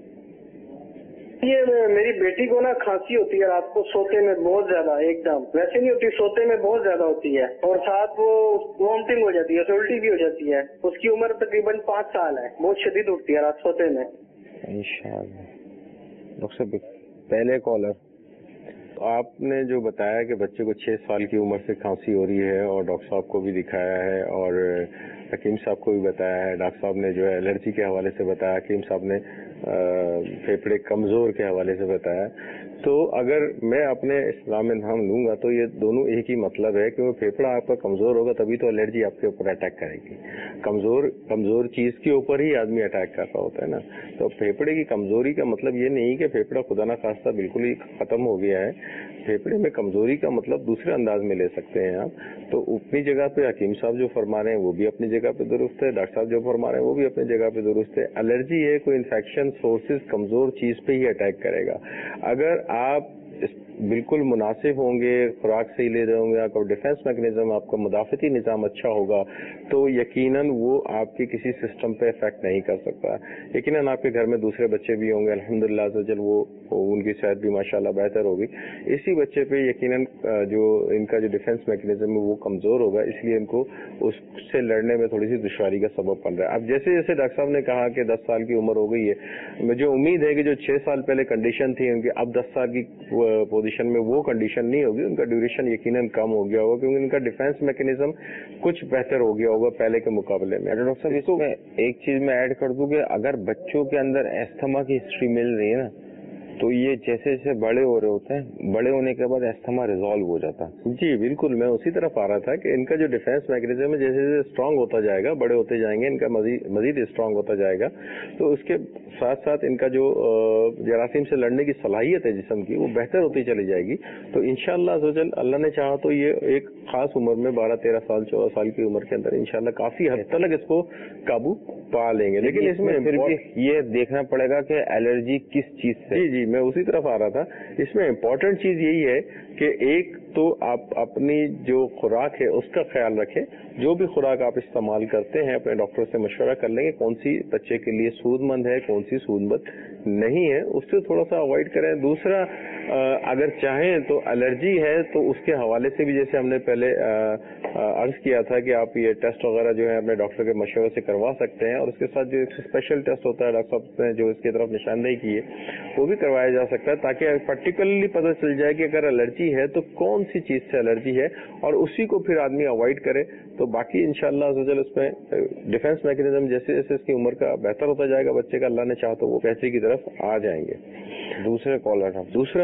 ये मेरी बेटी को ना खांसी होती है रात को सोते में बहुत ज्यादा, एकदम वैसे नहीं होती, सोते में बहुत ज्यादा होती है, और साथ वो वॉमिटिंग हो जाती है, उल्टी भी हो जाती है। उसकी उम्र तकरीबन 5 साल है, बहुत शदीद उठती है रात सोते में। इंशाअल्लाह। डॉक्टर साहब, पहले कॉलर, आपने जो बताया कि बच्चे को 6 साल की उम्र से खांसी हो रही है और डॉक्टर साहब को भी दिखाया है और हकीम साहब को भी बताया है, डॉक्टर साहब ने जो है एलर्जी के हवाले से बताया, हकीम साहब ने फेफड़े कमजोर के हवाले से बताया, तो अगर मैं अपने इस्लाम में नाम लूंगा तो ये दोनों एक ही मतलब है कि वो फेफड़ा आपका कमजोर होगा तभी तो एलर्जी आपके ऊपर अटैक करेगी। कमजोर चीज के ऊपर ही आदमी अटैक कर रहा होता है ना। तो फेफड़े की कमजोरी का मतलब ये नहीं कि फेफड़ा खुदा ना खास्ता बिल्कुल ही खत्म हो गया है। फेफड़े में कमजोरी का मतलब दूसरे अंदाज में ले सकते हैं आप। तो अपनी जगह पे हकीम साहब जो फरमा रहे हैं वो भी अपनी जगह पे दुरुस्त है, डॉक्टर साहब जो फरमा रहे हैं वो भी अपनी जगह पे दुरुस्त है। एलर्जी है कोई इन्फेक्शन सोर्सेज कमजोर चीज पे ही अटैक करेगा। अगर आप بالकुल मुनासिब होंगे, खुराक सही ले रहे होंगे, आपका डिफेंस मैकेनिज्म, आपका मुदाफ़ती निज़ाम अच्छा होगा, तो यकीनन वो आपके किसी सिस्टम पे इफेक्ट नहीं कर सकता। यकीनन आपके घर में दूसरे बच्चे भी होंगे, अल्हम्दुलिल्लाह अज़्ज़वजल वो उनकी सेहत भी माशाल्लाह बेहतर होगी। इसी बच्चे पे यकीनन जो इनका जो डिफेंस मैकेनिज्म है वो कमज़ोर होगा, इसलिए इनको उससे लड़ने में थोड़ी सी दुश्वारी का सबब बन रहा है। अब जैसे जैसे डॉक्टर साहब ने कहा कि 10 साल की उम्र हो गई है, मुझे उम्मीद है कि जो 6 साल पहले कंडीशन थी उनकी, अब 10 साल की पोजीशन में वो कंडीशन नहीं होगी, उनका ड्यूरेशन यकीनन कम हो गया होगा, क्योंकि उनका डिफेंस मैकेनिज्म कुछ बेहतर हो गया होगा पहले के मुकाबले में। डॉक्टर साहब इसमें एक चीज मैं ऐड कर दूं कि अगर बच्चों के अंदर एस्थमा की हिस्ट्री मिल रही है ना, तो ये जैसे जैसे बड़े हो रहे होते हैं, बड़े होने के बाद एस्थमा रिजॉल्व हो जाता है। जी बिल्कुल, मैं उसी तरफ आ रहा था कि इनका जो डिफेंस मैकेनिज्म है जैसे जैसे स्ट्रांग होता जाएगा, बड़े होते जाएंगे, इनका मजीद स्ट्रांग होता जाएगा, तो उसके साथ साथ इनका जो जरासीम से लड़ने की सलाहियत है जिस्म की, वो बेहतर होती चली जाएगी। तो इंशाअल्लाह अज़्ज़वजल अल्लाह ने चाहा तो ये एक खास उम्र में 12-13 साल 14 साल की उम्र के अंदर इंशाअल्लाह काफी हद तक इसको काबू पा लेंगे। लेकिन इसमें फिर भी ये देखना पड़ेगा कि एलर्जी किस चीज से। जी मैं उसी तरफ आ रहा था। इसमें इम्पोर्टेंट चीज यही है कि एक तो आप अपनी जो खुराक है उसका ख्याल रखें, जो भी खुराक आप इस्तेमाल करते हैं अपने डॉक्टर से मशवरा कर लेंगे कौन सी बच्चे के लिए सूदमंद है, कौन सी सूदमंद नहीं है, उससे थोड़ा सा अवॉइड करें। दूसरा, अगर चाहें तो एलर्जी है तो उसके हवाले से भी जैसे हमने पहले अर्ज किया था कि आप ये टेस्ट वगैरह जो है अपने डॉक्टर के मशवरे से करवा सकते हैं, और उसके साथ जो एक स्पेशल टेस्ट होता है डॉक्टर साहब ने जो इसकी तरफ निशानदेही की है वो भी करवाया जा सकता है, ताकि पर्टिकुलरली पता चल जाए कि अगर एलर्जी है तो कौन सी चीज से एलर्जी है, और उसी को फिर आदमी अवॉइड करे। तो बाकी इंशाअल्लाह अज़्ज़वजल उसमें डिफेंस मैकेनिज्म जैसे जैसे इसकी उम्र का बेहतर होता जाएगा बच्चे का, अल्लाह ने चाहा तो वो पैसे की तरफ आ जाएंगे। दूसरे कॉलर, दूसरा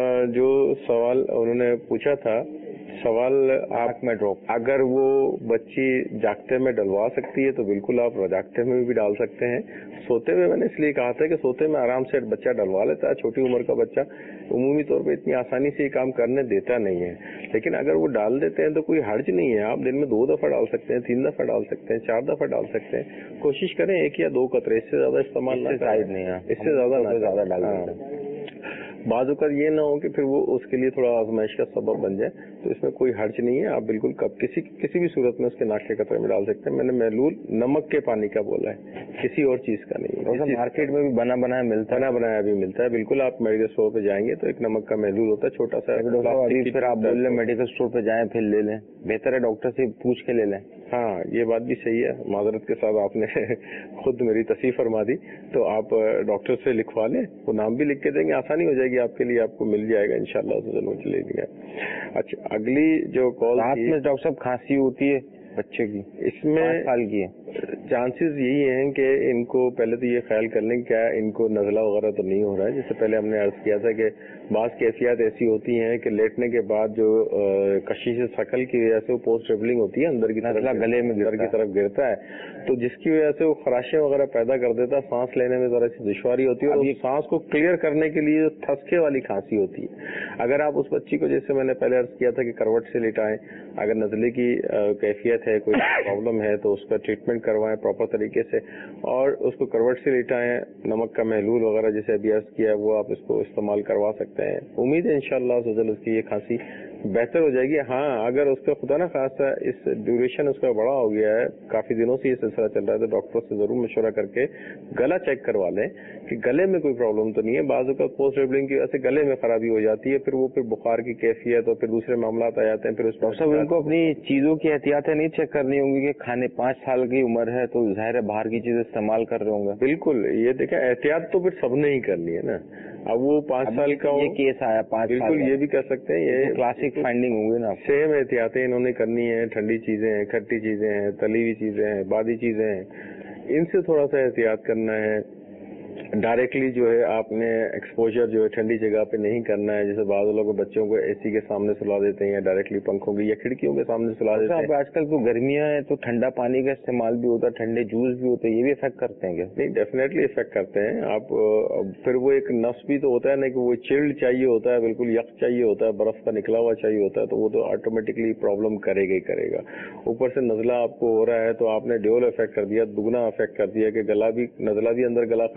जो सवाल उन्होंने पूछा था, सवाल आंख में ड्रॉप, अगर वो बच्ची जागते में डलवा सकती है तो बिल्कुल आप जागते में भी डाल सकते हैं। सोते में मैंने इसलिए कहा था कि सोते में आराम से बच्चा डलवा लेता है, छोटी उम्र का बच्चा उमूमी तौर पे इतनी आसानी से ये काम करने देता नहीं है, लेकिन अगर वो डाल देते हैं तो कोई हर्ज नहीं है। आप दिन में 2 दफा डाल सकते हैं, 3 दफा डाल सकते हैं, 4 दफा डाल सकते हैं। कोशिश करें 1 या 2 कतरे, इससे ज्यादा इस्तेमाल ना करें, नहीं है, इससे ज्यादा डाल। बाज़ औक़ात ये ना हो कि फिर वो उसके लिए थोड़ा आजमाइश का सबब बन जाए, तो इसमें कोई हर्ज नहीं है। आप बिल्कुल किसी भी सूरत में उसके नाक के कतरे में डाल सकते हैं। मैंने महलूल नमक के पानी का बोला है, किसी और चीज का नहीं है। मार्केट में भी बना बनाया भी मिलता है। बिल्कुल, आप मेडिकल स्टोर पे जाएंगे तो एक नमक का महलूल होता है छोटा सा। फिर आप बोल रहे मेडिकल स्टोर पे जाएं फिर ले लें, बेहतर है डॉक्टर से पूछ के ले लें। हाँ, ये बात भी सही है। माजरत के साथ आपने खुद मेरी तस्वीर फरमा दी, तो आप डॉक्टर से लिखवा लें, वो नाम भी लिख के देंगे, आसानी हो जाएगी आपके लिए, आपको मिल जाएगा इंशाल्लाह। तो जरूर ले लिया। अच्छा, अगली जो कॉल रात में डॉक्टर साहब खांसी होती है बच्चे की, इसमें 5 साल की है, चांसेस यही हैं कि इनको पहले तो ये ख्याल कर लें क्या इनको नज़ला वगैरह तो नहीं हो रहा है। जैसे पहले हमने अर्ज किया था कि बाज़ कैफियत ऐसी होती हैं कि लेटने के बाद जो कशिश शकल की वजह से वो पोस्ट ट्रेवलिंग होती है, अंदर की तरफ गले में अंदर की तरफ गिरता है, तो जिसकी वजह से वो खराशें वगैरह पैदा कर देता है, सांस लेने में जरा सी दुश्वारी होती है, और ये सांस को क्लियर करने के लिए थसके वाली खांसी होती है। अगर आप उस बच्ची को, जैसे मैंने पहले अर्ज किया था कि करवट से लिटाएं, अगर नज़ले की कैफियत है, कोई प्रॉब्लम है तो उसका ट्रीटमेंट करवाएं प्रॉपर तरीके से, और उसको करवट से लिटाएं। नमक का महलूल वगैरह जैसे अभी अर्ज किया है वो आप इसको इस्तेमाल करवा सकते हैं। उम्मीद है इंशाअल्लाह अज़्ज़वजल उसकी ये खांसी बेहतर हो जाएगी। हाँ, अगर उसका खुदा ना खासा इस ड्यूरेशन उसका बड़ा हो गया है, काफी दिनों से ये सिलसिला चल रहा है, तो डॉक्टर से जरूर मशवरा करके गला चेक करवा लें कि गले में कोई प्रॉब्लम तो नहीं है। बाज़ औक़ात पोस्ट ट्रेवलिंग की वजह से गले में खराबी हो जाती है, फिर बुखार की कैफियत और फिर दूसरे मामला आ जाते हैं। फिर उस डॉक्टर साहब उनको अपनी चीजों की एहतियातें नहीं चेक करनी होंगी कि खाने 5 साल की उम्र है तो जाहिर है बाहर की चीजें इस्तेमाल कर रहे होंगे। बिल्कुल, ये देखें एहतियात तो फिर सबने ही करनी है ना। अब वो 5 साल का ये केस आया 5 साल, बिल्कुल ये भी कर सकते हैं, ये क्लासिक फाइंडिंग होंगे ना। सेम एहतियातें इन्होंने करनी है। ठंडी चीजें हैं, खट्टी चीजें हैं, तली हुई चीजें हैं, बादी चीजें हैं, इनसे थोड़ा सा एहतियात करना है। डायरेक्टली जो है आपने एक्सपोजर जो है ठंडी जगह पे नहीं करना है। जैसे बाद लोग बच्चों को एसी के सामने सुला देते हैं, या डायरेक्टली पंखों की या खिड़कियों के सामने सुला देते हैं। आजकल तो गर्मियां हैं तो ठंडा पानी का इस्तेमाल भी होता है, ठंडे जूस भी होते हैं, ये भी इफेक्ट करते हैं क्या? नहीं, डेफिनेटली इफेक्ट करते हैं। आप फिर वो एक नफ्स भी तो होता है ना कि वो चिल्ड चाहिए होता है, बिल्कुल यख चाहिए होता है, बर्फ का निकला हुआ चाहिए होता है, तो वो तो ऑटोमेटिकली प्रॉब्लम करेगा ही करेगा। ऊपर से नजला आपको हो रहा है तो आपने ड्यूल इफेक्ट कर दिया, दुगना इफेक्ट कर दिया कि नजला भी अंदर गला खराब कर रहा है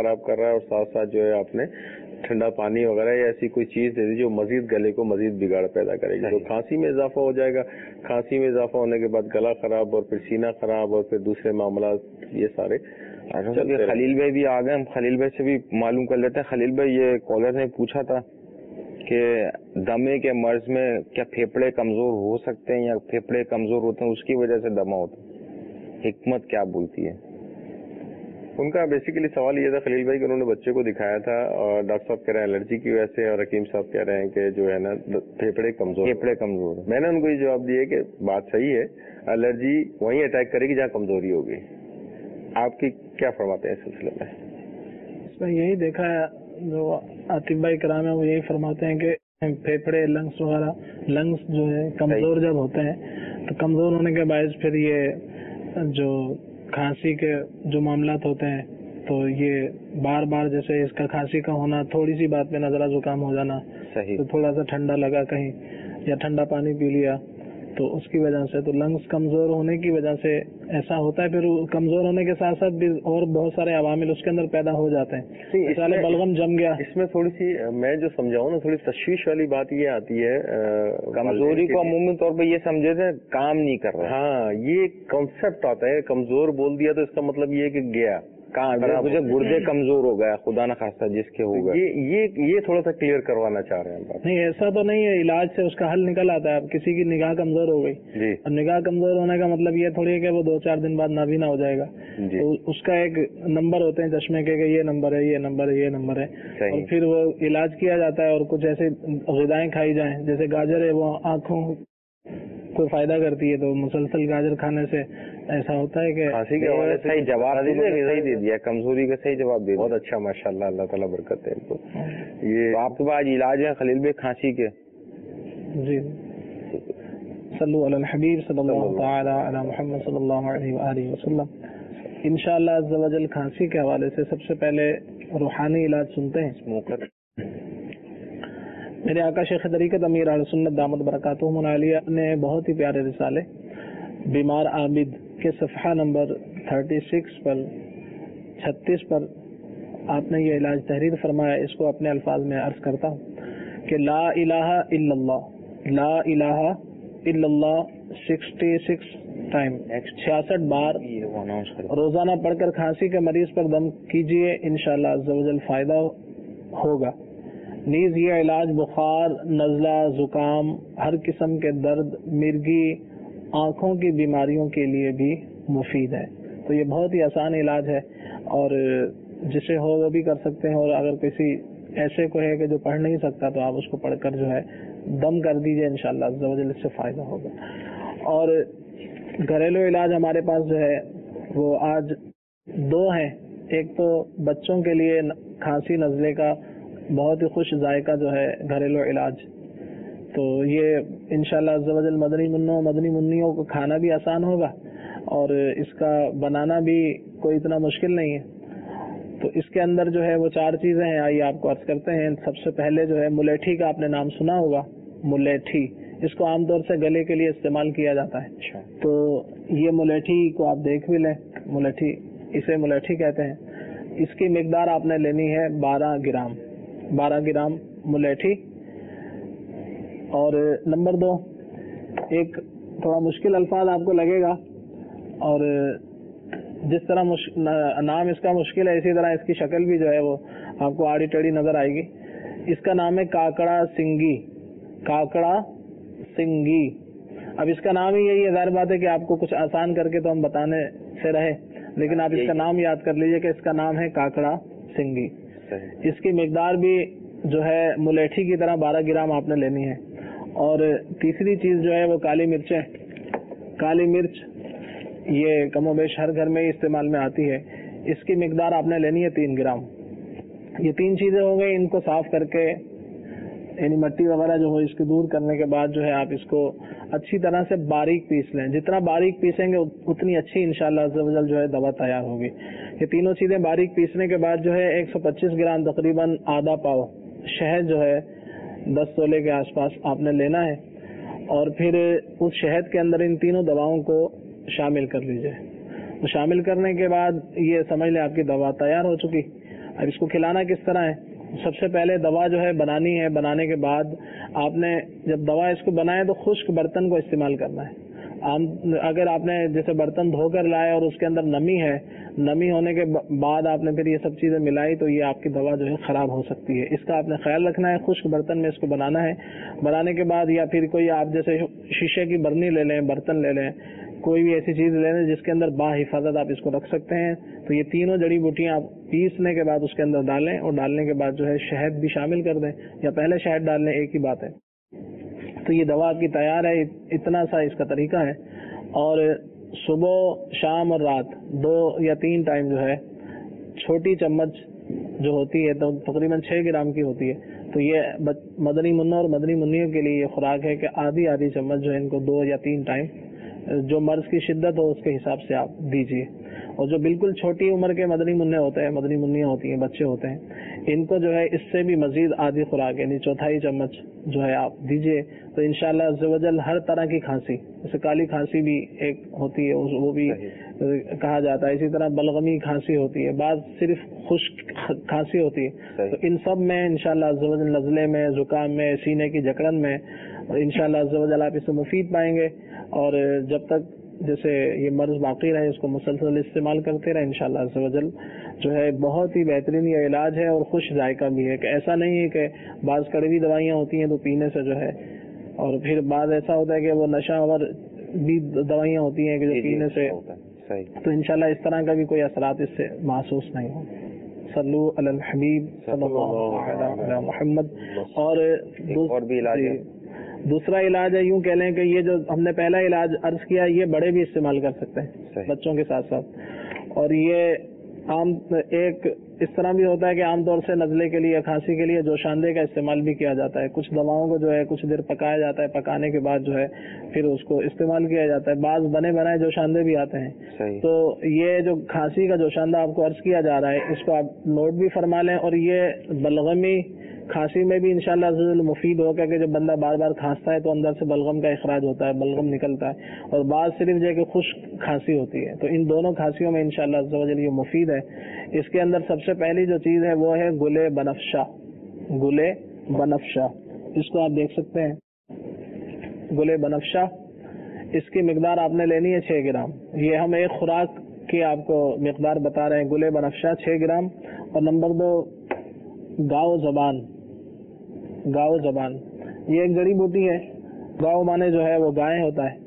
ہے اور ساتھ ساتھ جو ہے آپ نے ٹھنڈا پانی وغیرہ یا ایسی کوئی چیز دے دی جو مزید گلے کو مزید بگاڑ پیدا کرے گی. تو کھانسی میں اضافہ ہو جائے گا. کھانسی میں اضافہ ہونے کے بعد گلا خراب اور پھر سینہ خراب اور پھر دوسرے معاملات یہ سارے. خلیل بھائی بھی آ گئے, ہم خلیل بھائی سے بھی معلوم کر لیتے ہیں. خلیل بھائی, یہ کالر نے پوچھا تھا کہ دمے کے مرض میں کیا پھیپڑے کمزور ہو سکتے ہیں یا پھیپڑے کمزور ہوتے ہیں اس کی وجہ سے دمہ ہوتا ہے, حکمت کیا بولتی ہے؟ ان کا بیسیکلی سوال یہ تھا خلیل بھائی کہ انہوں نے بچے کو دکھایا تھا اور ڈاکٹر صاحب کہہ رہے ہیں الرجی کی وجہ سے, اور حکیم صاحب کہہ رہے ہیں کہ جو ہے نا پھیپڑے کمزور. میں نے ان کو یہ جواب دیا کہ بات صحیح ہے, الرجی وہیں اٹیک کرے گی جہاں کمزوری ہوگی. آپ کی کیا فرماتے ہیں اس سلسلے میں؟ اس میں یہی دیکھا ہے, جو اطباء کرام ہیں وہ یہی فرماتے ہیں کہ پھیپڑے, لنگس وغیرہ, لنگس جو ہے کمزور جب ہوتے ہیں تو کمزور ہونے کے باعث پھر یہ جو کھانسی کے جو معاملات ہوتے ہیں تو یہ بار بار جیسے اس کا کھانسی کا ہونا, تھوڑی سی بات پہ نزلہ زکام ہو جانا, تو تھوڑا سا ٹھنڈا لگا کہیں یا ٹھنڈا پانی پی لیا تو اس کی وجہ سے, تو لنگس کمزور ہونے کی وجہ سے ایسا ہوتا ہے. پھر کمزور ہونے کے ساتھ ساتھ بھی اور بہت سارے عوامل اس کے اندر پیدا ہو جاتے ہیں. مثال بلغم جم گیا, اس میں تھوڑی سی میں جو سمجھاؤں نا, تھوڑی تشویش والی بات یہ آتی ہے. کمزوری کو عمومی طور پہ یہ سمجھے تھے کام نہیں کر رہا. ہاں, یہ کنسپٹ آتا ہے. کمزور بول دیا تو اس کا مطلب یہ کہ گیا مجھے گردے کمزور ہو گیا, خدا نہ خواستہ جس کے ہو گئے. یہ تھوڑا سا کلیئر کروانا چاہ رہے ہیں. نہیں, ایسا تو نہیں ہے, علاج سے اس کا حل نکل آتا ہے. اب کسی کی نگاہ کمزور ہو گئی, اب نگاہ کمزور ہونے کا مطلب یہ تھوڑی ہے کہ وہ 2-4 دن بعد نابینا ہو جائے گا. تو اس کا ایک نمبر ہوتے ہیں چشمے کے, یہ نمبر ہے, یہ نمبر ہے, یہ نمبر ہے, اور پھر وہ علاج کیا جاتا ہے. اور کچھ ایسے غذائیں کھائی جائیں, جیسے گاجر ہے وہ آنکھوں کو فائدہ کرتی ہے, تو مسلسل گاجر کھانے سے ایسا ہوتا ہے کہ کھانسی کے حوالے سے صحیح جواب صحیح دے دیا, کمزوری کا صحیح جواب دے دیا. بہت اچھا, ماشاءاللہ, اللہ تعالیٰ برکت ہے ان کو. یہ آپ کے پاس علاج ہے خلیل بھائی کھانسی کے؟ جی, صلو علی الحبیب صلی اللہ تعالی علی محمد صلی اللہ علیہ وآلہ وسلم. انشاءاللہ عز و جل کھانسی کے حوالے سے سب سے پہلے روحانی علاج سنتے ہیں. میرے آقا شیخ طریقت امیر اہل سنت دامت برکاتہم العالیہ نے بہت ہی پیارے رسالے بیمار عابد کے صفحہ نمبر 36 پر 36 پر آپ نے یہ علاج تحریر فرمایا. اس کو اپنے الفاظ میں عرض کرتا ہوں کہ لا الہ الا اللہ, لا الہ الا اللہ 66 ٹائم 66 بار روزانہ پڑھ کر کھانسی کے مریض پر دم کیجئے, انشاءاللہ عز و جل فائدہ ہوگا. نیز یہ علاج بخار, نزلہ, زکام, ہر قسم کے درد, مرگی, آنکھوں کی بیماریوں کے لیے بھی مفید ہے. تو یہ بہت ہی آسان علاج ہے اور جسے ہو وہ بھی کر سکتے ہیں. اور اگر کسی ایسے کو ہے کہ جو پڑھ نہیں سکتا تو آپ اس کو پڑھ کر جو ہے دم کر دیجئے, انشاءاللہ عز و جل اس سے فائدہ ہوگا. اور گھریلو علاج ہمارے پاس جو ہے وہ آج 2 ہیں. ایک تو بچوں کے لیے کھانسی نزلے کا بہت ہی خوش ذائقہ جو ہے گھریلو علاج, تو یہ انشاءاللہ عز و جل مدنی منوں مدنی منیوں کو کھانا بھی آسان ہوگا اور اس کا بنانا بھی کوئی اتنا مشکل نہیں ہے. تو اس کے اندر جو ہے وہ 4 چیزیں ہیں, آئیے آپ کو عرض کرتے ہیں. سب سے پہلے جو ہے ملیٹھی کا آپ نے نام سنا ہوگا, ملیٹھی, اس کو عام طور سے گلے کے لیے استعمال کیا جاتا ہے. تو یہ ملیٹھی کو آپ دیکھ بھی لیں, ملیٹھی, اسے ملیٹھی کہتے ہیں. اس کی مقدار آپ نے لینی ہے 12 گرام ملیٹھی. اور نمبر 2, ایک تھوڑا مشکل الفاظ آپ کو لگے گا اور جس طرح نام اس کا مشکل ہے اسی طرح اس کی شکل بھی جو ہے وہ آپ کو آڑی ٹیڑھی نظر آئے گی. اس کا نام ہے کاکڑا سنگی. کاکڑا سنگی. اب اس کا نام ہی یہی ہے, ظاہر بات ہے کہ آپ کو کچھ آسان کر کے تو ہم بتانے سے رہے, لیکن آپ اس کا نام یاد کر لیجئے کہ اس کا نام ہے کاکڑا سنگی. اس کی مقدار بھی جو ہے ملیٹھی کی طرح 12 گرام آپ نے لینی ہے. اور تیسری چیز جو ہے وہ کالی مرچیں. کالی مرچ یہ کم و بیش ہر گھر میں ہی استعمال میں آتی ہے. اس کی مقدار آپ نے لینی ہے 3 گرام. یہ 3 چیزیں ہو گئی. ان کو صاف کر کے یعنی مٹی وغیرہ جو ہو اس کو دور کرنے کے بعد جو ہے آپ اس کو اچھی طرح سے باریک پیس لیں. جتنا باریک پیسیں گے اتنی اچھی انشاءاللہ عز و جل جو ہے دوا تیار ہوگی. یہ تینوں چیزیں باریک پیسنے کے بعد جو ہے 125 گرام تقریباً آدھا پاؤ شہد جو ہے 10 تولے کے آس پاس آپ نے لینا ہے. اور پھر اس شہد کے اندر ان تینوں دواؤں کو شامل کر لیجئے. شامل کرنے کے بعد یہ سمجھ لیں آپ کی دوا تیار ہو چکی. اب اس کو کھلانا کس طرح ہے؟ سب سے پہلے دوا جو ہے بنانی ہے، بنانے کے بعد آپ نے جب دوا اس کو بنائے تو خشک برتن کو استعمال کرنا ہے. اگر آپ نے جیسے برتن دھو کر لائے اور اس کے اندر نمی ہے، نمی ہونے کے بعد آپ نے پھر یہ سب چیزیں ملائی تو یہ آپ کی دوا جو ہے خراب ہو سکتی ہے. اس کا آپ نے خیال رکھنا ہے. خشک برتن میں اس کو بنانا ہے. بنانے کے بعد یا پھر کوئی آپ جیسے شیشے کی برنی لے لیں، برتن لے لیں، کوئی بھی ایسی چیز لے لیں جس کے اندر باحفاظت آپ اس کو رکھ سکتے ہیں. تو یہ تینوں جڑی بوٹیاں آپ پیسنے کے بعد اس کے اندر ڈالیں اور ڈالنے کے بعد جو ہے شہد بھی شامل کر دیں یا پہلے شہد ڈال لیں، ایک ہی بات ہے. تو یہ دوا آپ کی تیار ہے. اتنا سا اس کا طریقہ ہے. اور صبح، شام اور رات 2 یا 3 ٹائم جو ہے چھوٹی چمچ جو ہوتی ہے تو تقریباً 6 گرام کی ہوتی ہے. تو یہ مدنی منوں اور مدنی منیوں کے لیے یہ خوراک ہے کہ آدھی چمچ جو ہے ان کو 2 یا 3 ٹائم جو مرض کی شدت ہو اس کے حساب سے آپ دیجیے. اور جو بالکل چھوٹی عمر کے مدنی منع ہوتے ہیں، مدنی منیاں ہوتی ہیں، بچے ہوتے ہیں، ان کو جو ہے اس سے بھی مزید آدھی خوراک یعنی 1/4 چمچ جو ہے آپ دیجیے. تو انشاءاللہ عز و جل ہر طرح کی کھانسی، جیسے کالی کھانسی بھی ایک ہوتی ہے وہ بھی کہا جاتا ہے، اسی طرح بلغمی کھانسی ہوتی ہے، بعض صرف خشک کھانسی ہوتی ہے. تو ان سب میں انشاءاللہ عز و جل نزلے میں، زکام میں، سینے کی جکڑن میں انشاءاللہ عز و جل آپ اسے مفید پائیں گے. اور جب تک جیسے یہ مرض باقی رہے اس کو مسلسل استعمال کرتے رہے انشاءاللہ عز و جل جو ہے بہت ہی بہترین یہ علاج ہے. اور خوش ذائقہ بھی ہے کہ ایسا نہیں ہے کہ بعض کڑوی دوائیاں ہوتی ہیں تو پینے سے جو ہے، اور پھر بعض ایسا ہوتا ہے کہ وہ نشہ اور بھی دوائیاں ہوتی ہیں کہ جو پینے سے، تو انشاءاللہ اس طرح کا بھی کوئی اثرات اس سے محسوس نہیں ہوں. صلو علی الحبیب صلی اللہ علی محمد. اور بھی علاج ہے. دوسرا علاج ہے، یوں کہہ لیں کہ یہ جو ہم نے پہلا علاج عرض کیا یہ بڑے بھی استعمال کر سکتے ہیں بچوں کے ساتھ ساتھ. اور یہ عام ایک اس طرح بھی ہوتا ہے کہ عام طور سے نزلے کے لیے، کھانسی کے لیے جوشاندے کا استعمال بھی کیا جاتا ہے. کچھ دواؤں کو جو ہے کچھ دیر پکایا جاتا ہے، پکانے کے بعد جو ہے پھر اس کو استعمال کیا جاتا ہے. بعض بنے بنائے جوشاندے بھی آتے ہیں. تو یہ جو کھانسی کا جوشاندہ آپ کو عرض کیا جا رہا ہے اس کو آپ نوٹ بھی فرما لیں. اور یہ بلغمی کھانسی میں بھی انشاءاللہ عز و جل مفید ہوگا کہ جب بندہ بار بار کھانستا ہے تو اندر سے بلغم کا اخراج ہوتا ہے، بلغم نکلتا ہے. اور بعض صرف جو کہ خشک کھانسی ہوتی ہے. تو ان دونوں کھانسیوں میں انشاءاللہ عز و جل یہ مفید ہے. اس کے اندر سب سے پہلی جو چیز ہے وہ ہے گلے بنفشہ. گلے بنفشہ اس کو آپ دیکھ سکتے ہیں. گلے بنفشہ اس کی مقدار آپ نے لینی ہے 6 گرام. یہ ہم ایک خوراک کی آپ کو مقدار بتا رہے ہیں. گلے بنفشہ 6 گرام. اور نمبر 2 گاؤ زبان. گاؤ زبان یہ ایک جڑی بوٹی ہے. گاؤ مانے جو ہے وہ گائے ہوتا ہے.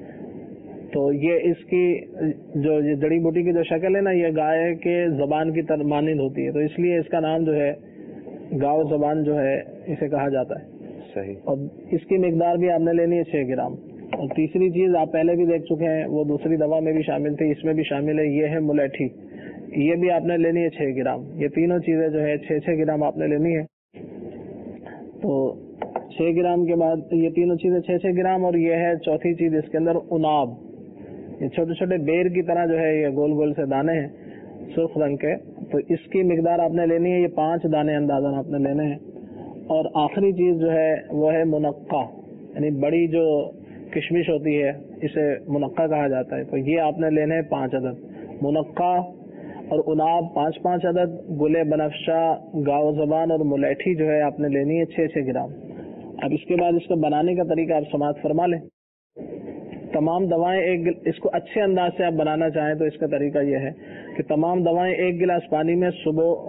تو یہ اس کی جو جڑی بوٹی کی جو شکل ہے نا یہ گائے کے زبان کی مانند ہوتی ہے. تو اس لیے اس کا نام جو ہے گاؤ زبان جو ہے اسے کہا جاتا ہے. صحیح. اور اس کی مقدار بھی آپ نے لینی ہے 6 گرام. اور تیسری چیز آپ پہلے بھی دیکھ چکے ہیں، وہ دوسری دوا میں بھی شامل تھی، اس میں بھی شامل ہے، یہ ہے ملیٹھی. یہ بھی آپ نے لینی ہے 6 گرام. یہ تینوں چیزیں جو ہے 6 گرام آپ نے لینی ہے. تو 6 گرام کے بعد یہ تینوں چیزیں 6 گرام. اور یہ ہے چوتھی چیز اس کے اندر اناب. یہ چھوٹے چھوٹے بیر کی طرح جو ہے یہ گول گول سے دانے ہیں سرخ رنگ کے. تو اس کی مقدار آپ نے لینی ہے، یہ 5 دانے اندازاً آپ نے لینے ہیں. اور آخری چیز جو ہے وہ ہے منقع، یعنی بڑی جو کشمش ہوتی ہے اسے منقع کہا جاتا ہے. تو یہ آپ نے لینے ہیں 5 عدد منقع. اور اناب 5 عدد. گلے بنفشہ، گاؤ زبان اور ملیٹھی جو ہے آپ نے لینی ہے 6 گرام. اب اس کے بعد اس کو بنانے کا طریقہ آپ سماعت فرما لیں. تمام دوائیں اس کو اچھے انداز سے آپ بنانا چاہیں تو اس کا طریقہ یہ ہے کہ تمام دوائیں 1 گلاس پانی میں صبح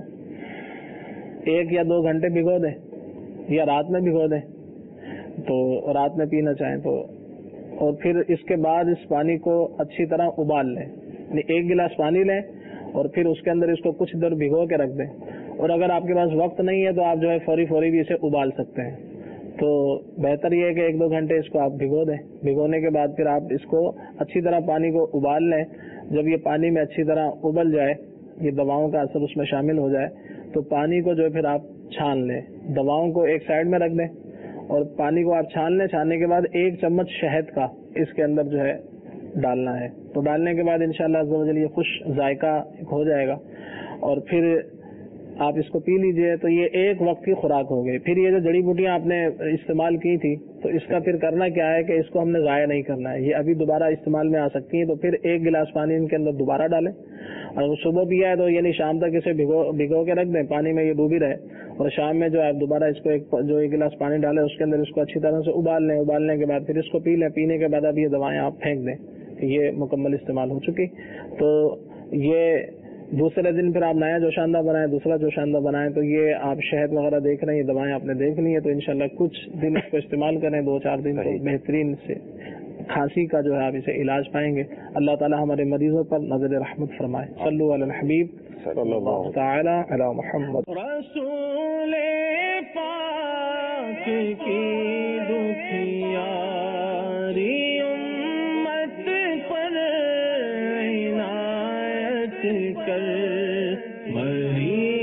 1 یا 2 گھنٹے بھگو دیں یا رات میں بھگو دیں. تو رات میں پینا چاہیں تو. اور پھر اس کے بعد اس پانی کو اچھی طرح ابال لیں. یعنی 1 گلاس پانی لیں اور پھر اس کے اندر اس کو کچھ دیر بھگو کے رکھ دیں. اور اگر آپ کے پاس وقت نہیں ہے تو آپ جو ہے فوری بھی اسے ابال سکتے ہیں. تو بہتر یہ ہے کہ 1-2 گھنٹے اس کو آپ بھگو دیں. بھگونے کے بعد پھر آپ اس کو اچھی طرح پانی کو ابال لیں. جب یہ پانی میں اچھی طرح ابل جائے، یہ دواؤں کا اثر اس میں شامل ہو جائے، تو پانی کو جو ہے پھر آپ چھان لیں. دواؤں کو ایک سائڈ میں رکھ دیں اور پانی کو آپ چھان لیں. چھاننے کے بعد 1 چمچ شہد کا اس کے اندر جو ہے ڈالنا ہے. تو ڈالنے کے بعد انشاءاللہ عز و جل یہ خوش ذائقہ ہو جائے گا. اور پھر آپ اس کو پی لیجئے تو یہ ایک وقت کی خوراک ہو گئی. پھر یہ جو جڑی بوٹیاں آپ نے استعمال کی تھی تو اس کا پھر کرنا کیا ہے کہ اس کو ہم نے ضائع نہیں کرنا ہے. یہ ابھی دوبارہ استعمال میں آ سکتی ہیں, تو پھر 1 گلاس پانی ان کے اندر دوبارہ ڈالیں, اور صبح پیا ہے تو یعنی شام تک اسے بھگو کے رکھ دیں, پانی میں یہ ڈوبی رہے, اور شام میں جو ہے دوبارہ اس کو 1 گلاس پانی ڈالیں, اس کے اندر اس کو اچھی طرح سے ابال لیں. ابالنے کے بعد پھر اس کو پی لیں. پینے کے بعد اب یہ دوائیں آپ پھینک دیں, یہ مکمل استعمال ہو چکی. تو یہ دوسرے دن پھر آپ نیا جوشاندہ بنائیں, دوسرا جوشاندہ بنائیں. تو یہ آپ شہد وغیرہ دیکھ رہے ہیں, یہ دوائیں آپ نے دیکھ لی ہیں, تو انشاءاللہ کچھ دن اس کو استعمال کریں, 2-4 دن, تو بہترین سے کھانسی کا جو ہے آپ اسے علاج پائیں گے. اللہ تعالی ہمارے مریضوں پر نظر رحمت فرمائے. صلو علی الحبیب صلی اللہ تعالی علی محمد. رسول پاک کی دکھیاری امت پر عنایت کر,